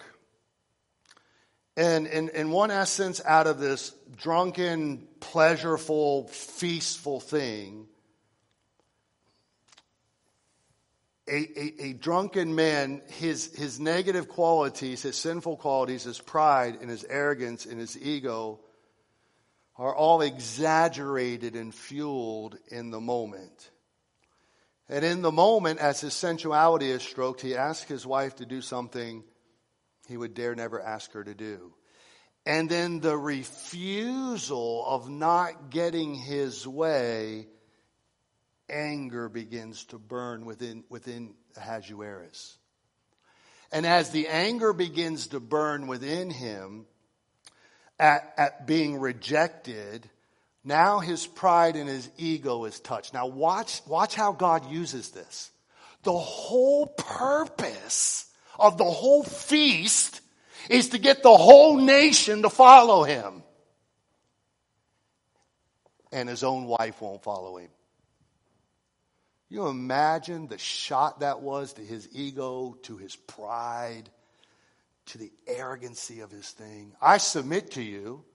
And in one essence, out of this drunken, pleasureful, feastful thing, a drunken man, his negative qualities, his sinful qualities, his pride and his arrogance and his ego are all exaggerated and fueled in the moment. And in the moment, as his sensuality is stroked, he asks his wife to do something he would dare never ask her to do. And then the refusal of not getting his way, anger begins to burn within Ahasuerus. And as the anger begins to burn within him at being rejected, now his pride and his ego is touched. Now watch how God uses this. The whole purpose of the whole feast is to get the whole nation to follow him. And his own wife won't follow him. You imagine the shot that was to his ego, to his pride, to the arrogancy of his thing. I submit to you,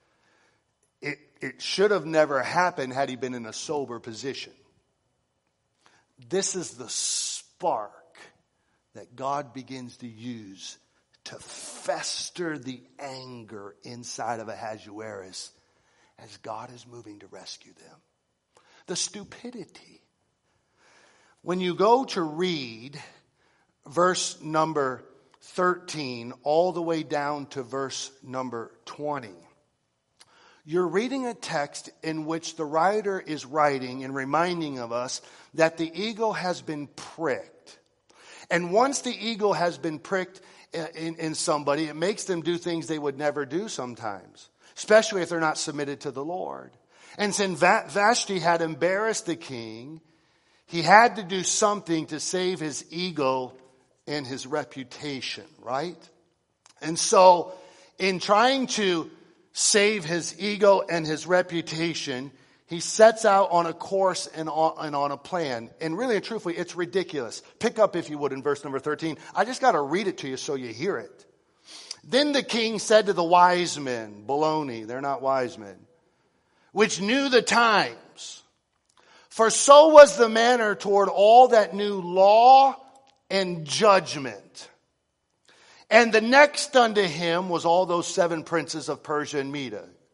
it should have never happened had he been in a sober position. This is the spark that God begins to use to fester the anger inside of Ahasuerus as God is moving to rescue them. The stupidity. When you go to read verse number 13 all the way down to verse number 20, you're reading a text in which the writer is writing and reminding of us that the ego has been pricked. And once the ego has been pricked in somebody, it makes them do things they would never do sometimes, especially if they're not submitted to the Lord. And since Vashti had embarrassed the king, he had to do something to save his ego and his reputation, right? And so in trying to save his ego and his reputation, he sets out on a course and on a plan. And really and truthfully, it's ridiculous. Pick up, if you would, in verse number 13. I just got to read it to you so you hear it. Then the king said to the wise men, baloney, they're not wise men, which knew the times. For so was the manner toward all that knew law and judgment. And the next unto him was all those 7 princes of Persia and Media.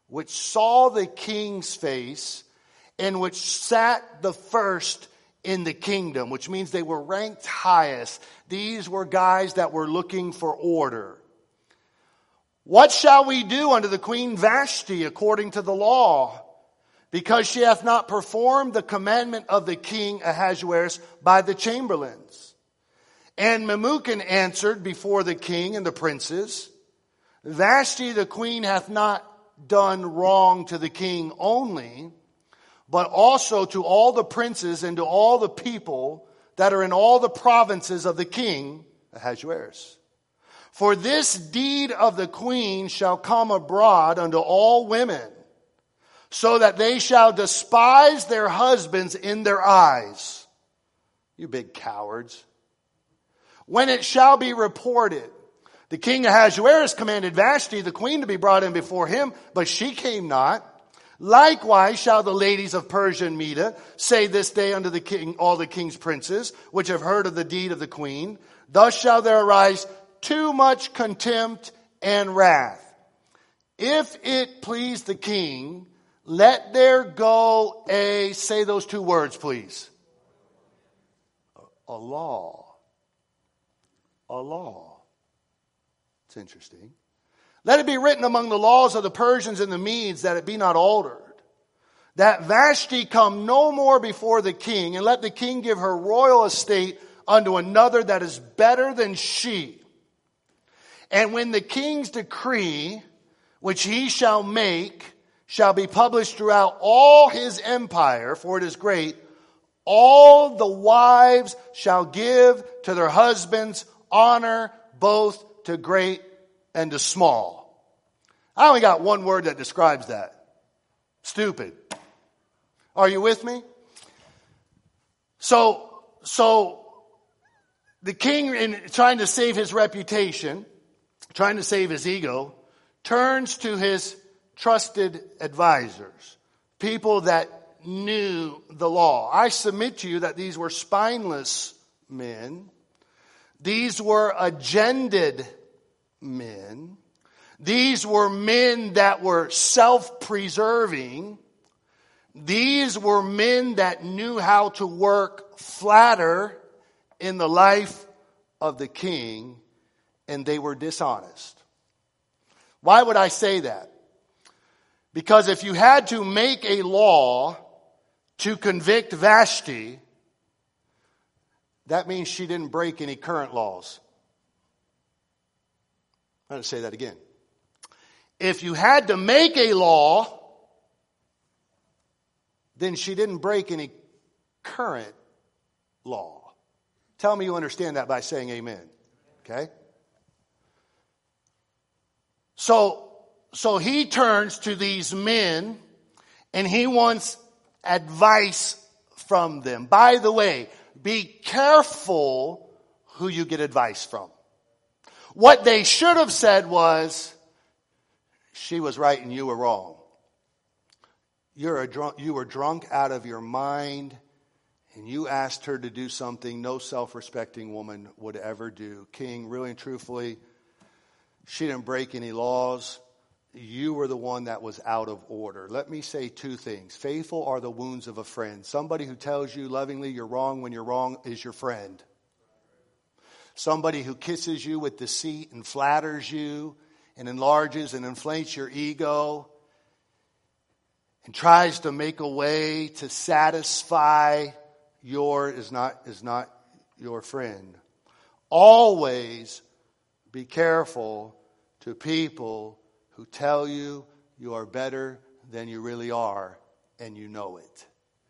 which saw the king's face, and which sat the first in the kingdom, which means they were ranked highest. These were guys that were looking for order. What shall we do unto the queen Vashti according to the law? Because she hath not performed the commandment of the king Ahasuerus by the chamberlains. And Memucan answered before the king and the princes, Vashti the queen hath not done wrong to the king only, but also to all the princes and to all the people that are in all the provinces of the king Ahasuerus. For this deed of the queen shall come abroad unto all women, so that they shall despise their husbands in their eyes. You big cowards. When it shall be reported, the king Ahasuerus commanded Vashti the queen to be brought in before him, but she came not. Likewise shall the ladies of Persia and Media say this day unto the king, all the king's princes, which have heard of the deed of the queen. Thus shall there arise too much contempt and wrath. If it please the king, let there go say those two words, please. A law. A law. It's interesting. Let it be written among the laws of the Persians and the Medes that it be not altered. That Vashti come no more before the king, and let the king give her royal estate unto another that is better than she. And when the king's decree, which he shall make, shall be published throughout all his empire, for it is great, all the wives shall give to their husbands honor both to great and to small. I only got one word that describes that. Stupid. Are you with me? So the king, in trying to save his reputation, trying to save his ego, turns to his trusted advisors, people that knew the law. I submit to you that these were spineless men. These were agended men. These were men that were self-preserving. These were men that knew how to work flatter in the life of the king, and they were dishonest. Why would I say that? Because if you had to make a law to convict Vashti, that means she didn't break any current laws. I'm going to say that again. If you had to make a law, then she didn't break any current law. Tell me you understand that by saying amen. Okay? So he turns to these men and he wants advice from them. By the way, be careful who you get advice from. What they should have said was, she was right and you were wrong. You were drunk out of your mind and you asked her to do something no self-respecting woman would ever do. King, really and truthfully, she didn't break any laws. You were the one that was out of order. Let me say two things. Faithful are the wounds of a friend. Somebody who tells you lovingly you're wrong when you're wrong is your friend. Somebody who kisses you with deceit and flatters you and enlarges and inflates your ego and tries to make a way to satisfy is not your friend. Always be careful to people who tell you you are better than you really are, and you know it.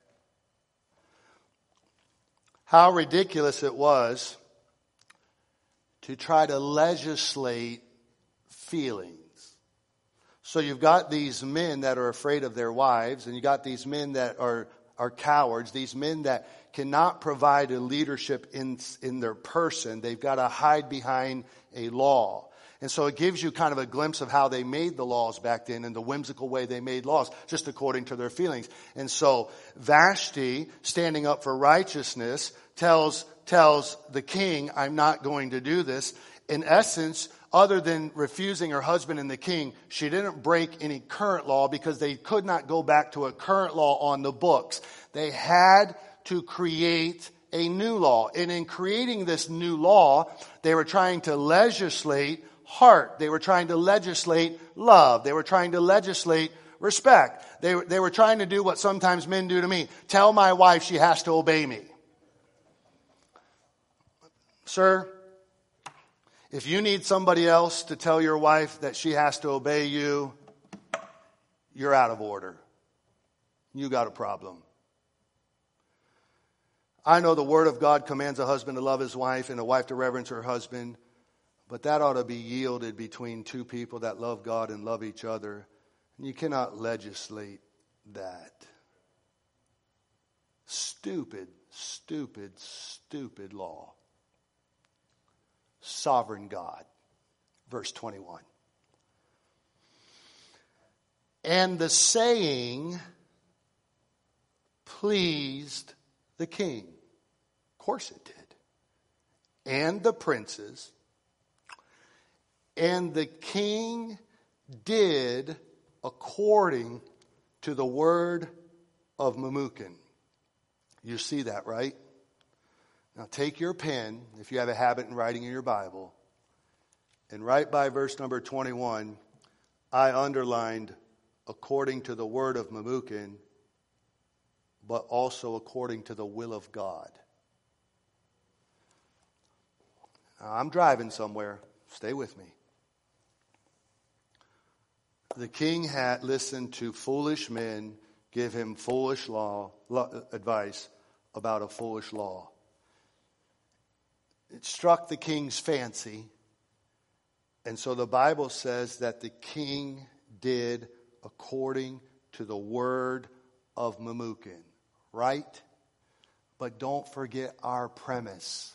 How ridiculous it was to try to legislate feelings. So you've got these men that are afraid of their wives, and you got these men that are cowards, these men that cannot provide a leadership in their person. They've got to hide behind a law. And so it gives you kind of a glimpse of how they made the laws back then and the whimsical way they made laws, just according to their feelings. And so Vashti, standing up for righteousness, tells the king, I'm not going to do this. In essence, other than refusing her husband and the king, she didn't break any current law because they could not go back to a current law on the books. They had to create a new law. And in creating this new law, they were trying to legislate heart. They were trying to legislate love. They were trying to legislate respect. They were trying to do what sometimes men do to me. Tell my wife she has to obey me. Sir, if you need somebody else to tell your wife that she has to obey you, you're out of order. You got a problem. I know the Word of God commands a husband to love his wife and a wife to reverence her husband, but that ought to be yielded between two people that love God and love each other. And you cannot legislate that. Stupid, stupid, stupid law. Sovereign God. Verse 21. And the saying pleased the king. Of course it did. And the princes. And the king did according to the word of Memucan. You see that, right? Now take your pen, if you have a habit in writing in your Bible, and right by verse number 21, I underlined according to the word of Memucan, but also according to the will of God. Now, I'm driving somewhere. Stay with me. The king had listened to foolish men give him foolish advice about a foolish law. It struck the king's fancy. And so the Bible says that the king did according to the word of Memucan. Right? But don't forget our premise.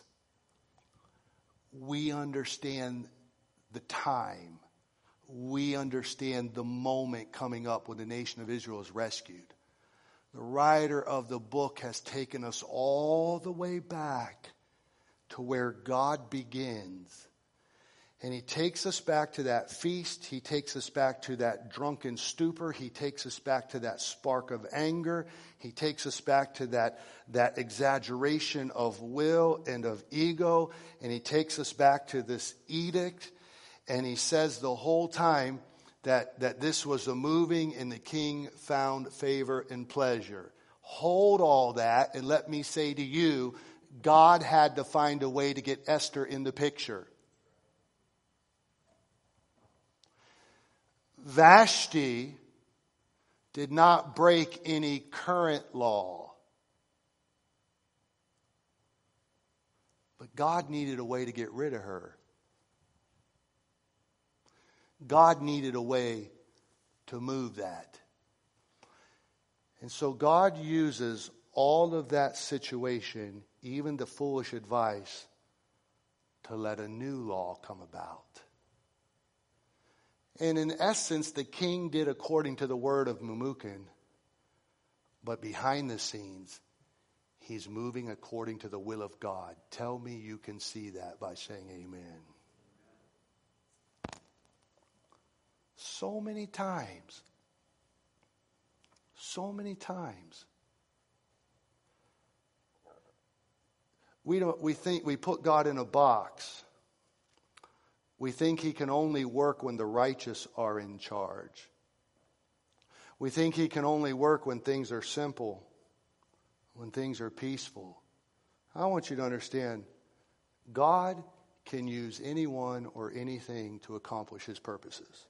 We understand the time. We understand the moment coming up when the nation of Israel is rescued. The writer of the book has taken us all the way back to where God begins. And he takes us back to that feast. He takes us back to that drunken stupor. He takes us back to that spark of anger. He takes us back to that exaggeration of will and of ego. And he takes us back to this edict. And he says the whole time that this was a moving and the king found favor and pleasure. Hold all that and let me say to you, God had to find a way to get Esther in the picture. Vashti did not break any current law. But God needed a way to get rid of her. God needed a way to move that. And so God uses all of that situation, even the foolish advice, to let a new law come about. And in essence, the king did according to the word of Memucan. But behind the scenes, he's moving according to the will of God. Tell me you can see that by saying amen. So many times. We think we put God in a box. We think he can only work when the righteous are in charge. We think he can only work when things are simple, when things are peaceful. I want you to understand, God can use anyone or anything to accomplish his purposes.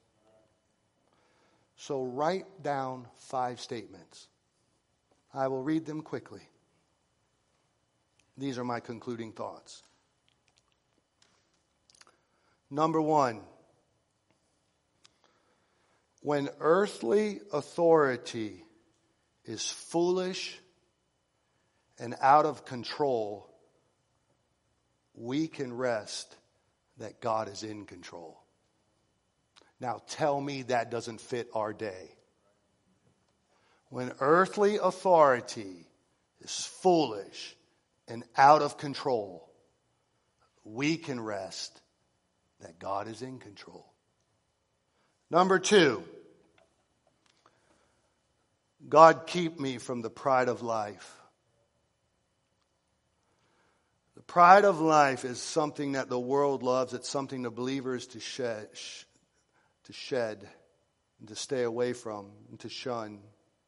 So write down 5 statements. I will read them quickly. These are my concluding thoughts. Number 1, when earthly authority is foolish and out of control, we can rest that God is in control. Now tell me that doesn't fit our day. When earthly authority is foolish and out of control, we can rest that God is in control. Number 2, God keep me from the pride of life. The pride of life is something that the world loves. It's something the believer is to shed and to stay away from and to shun.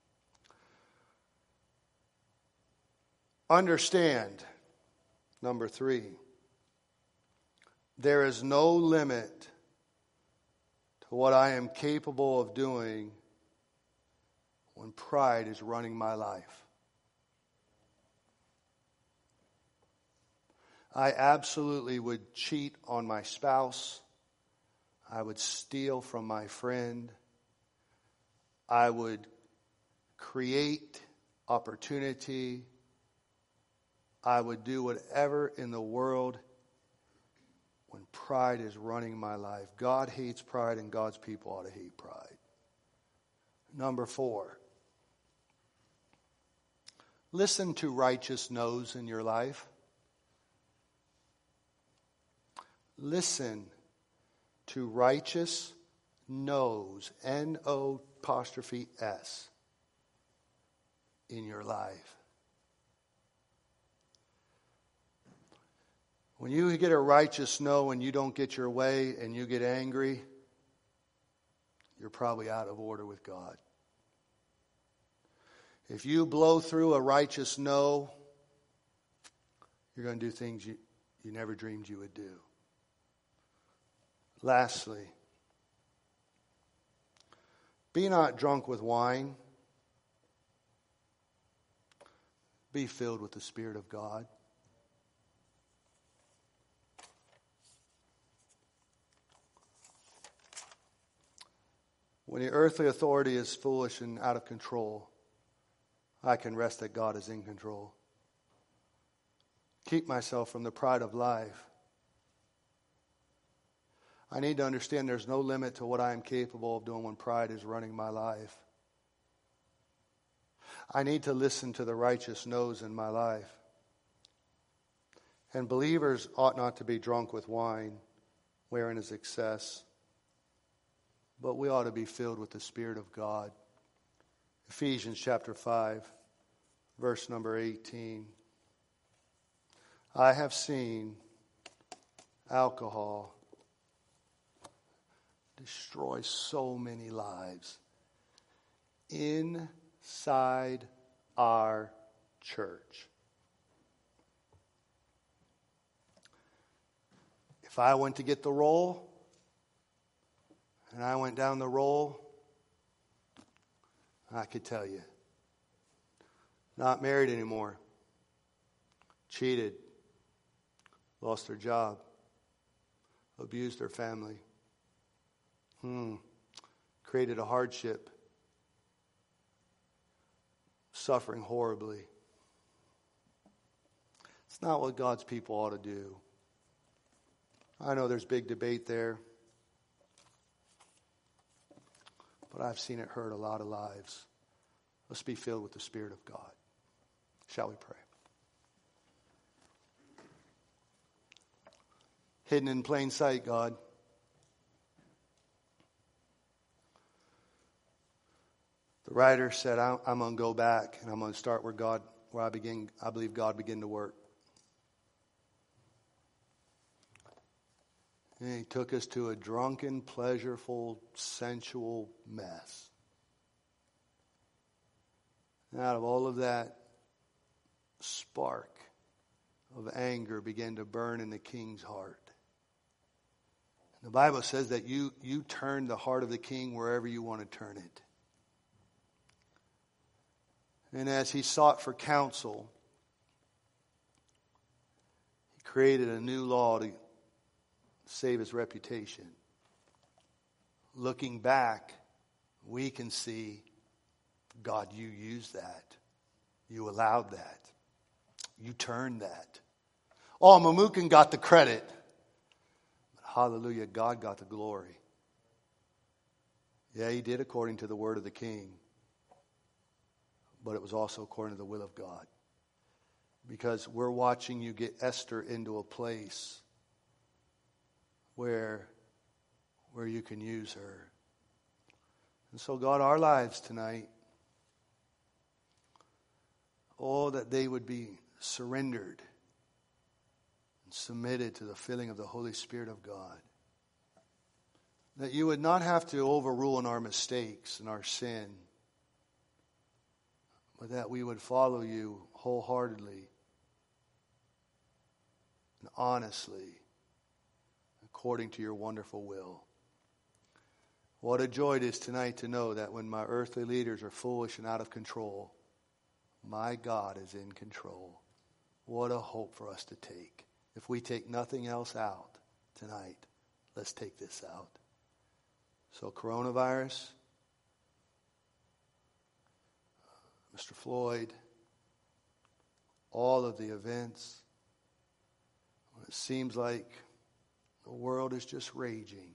Understand, number 3, there is no limit to what I am capable of doing when pride is running my life. I absolutely would cheat on my spouse. I would steal from my friend. I would create opportunity. I would do whatever in the world when pride is running my life. God hates pride, and God's people ought to hate pride. Number 4, listen to righteous no's in your life. Listen to righteous no's, N-O''S, in your life. When you get a righteous no and you don't get your way and you get angry, you're probably out of order with God. If you blow through a righteous no, you're going to do things you never dreamed you would do. Lastly, be not drunk with wine. Be filled with the Spirit of God. When the earthly authority is foolish and out of control, I can rest that God is in control. Keep myself from the pride of life. I need to understand there's no limit to what I am capable of doing when pride is running my life. I need to listen to the righteous no's in my life. And believers ought not to be drunk with wine, wherein is excess, but we ought to be filled with the Spirit of God. Ephesians chapter 5, verse number 18. I have seen alcohol destroy so many lives inside our church. If I went to get the roll, and I went down the roll, I could tell you, not married anymore, cheated, lost their job, abused their family, created a hardship, suffering horribly. It's not what God's people ought to do. I know there's big debate there, but I've seen it hurt a lot of lives. Let's be filled with the Spirit of God. Shall we pray? Hidden in plain sight, God. The writer said, I'm going to go back and I'm going to start where I believe God began to work. And he took us to a drunken, pleasureful, sensual mess. And out of all of that, spark of anger began to burn in the king's heart. And the Bible says that you turn the heart of the king wherever you want to turn it. And as he sought for counsel, he created a new law to save his reputation. Looking back, we can see, God, you used that. You allowed that. You turned that. Oh, Mamukin got the credit. But hallelujah, God got the glory. Yeah, he did according to the word of the king. But it was also according to the will of God. Because we're watching you get Esther into a place where you can use her. And so, God, our lives tonight, oh, that they would be surrendered and submitted to the filling of the Holy Spirit of God. That you would not have to overrule in our mistakes and our sin, but that we would follow you wholeheartedly and honestly, according to your wonderful will. What a joy it is tonight to know that when my earthly leaders are foolish and out of control, my God is in control. What a hope for us to take. If we take nothing else out tonight, let's take this out. So coronavirus, Mr. Floyd, all of the events, when it seems like the world is just raging,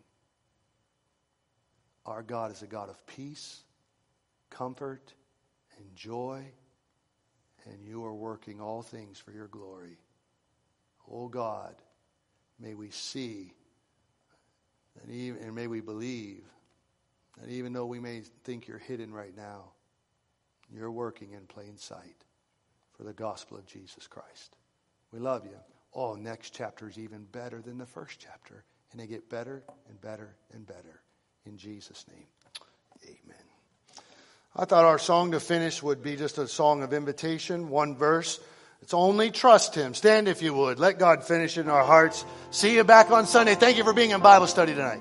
our God is a God of peace, comfort, and joy, and you are working all things for your glory. Oh God, may we see and may we believe that even though we may think you're hidden right now, you're working in plain sight for the gospel of Jesus Christ. We love you. Oh, next chapter is even better than the first chapter. And they get better and better and better. In Jesus' name, amen. I thought our song to finish would be just a song of invitation, one verse. It's only trust Him. Stand if you would. Let God finish it in our hearts. See you back on Sunday. Thank you for being in Bible study tonight.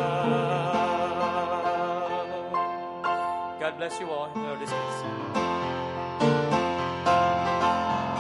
God bless you all. You are dismissed.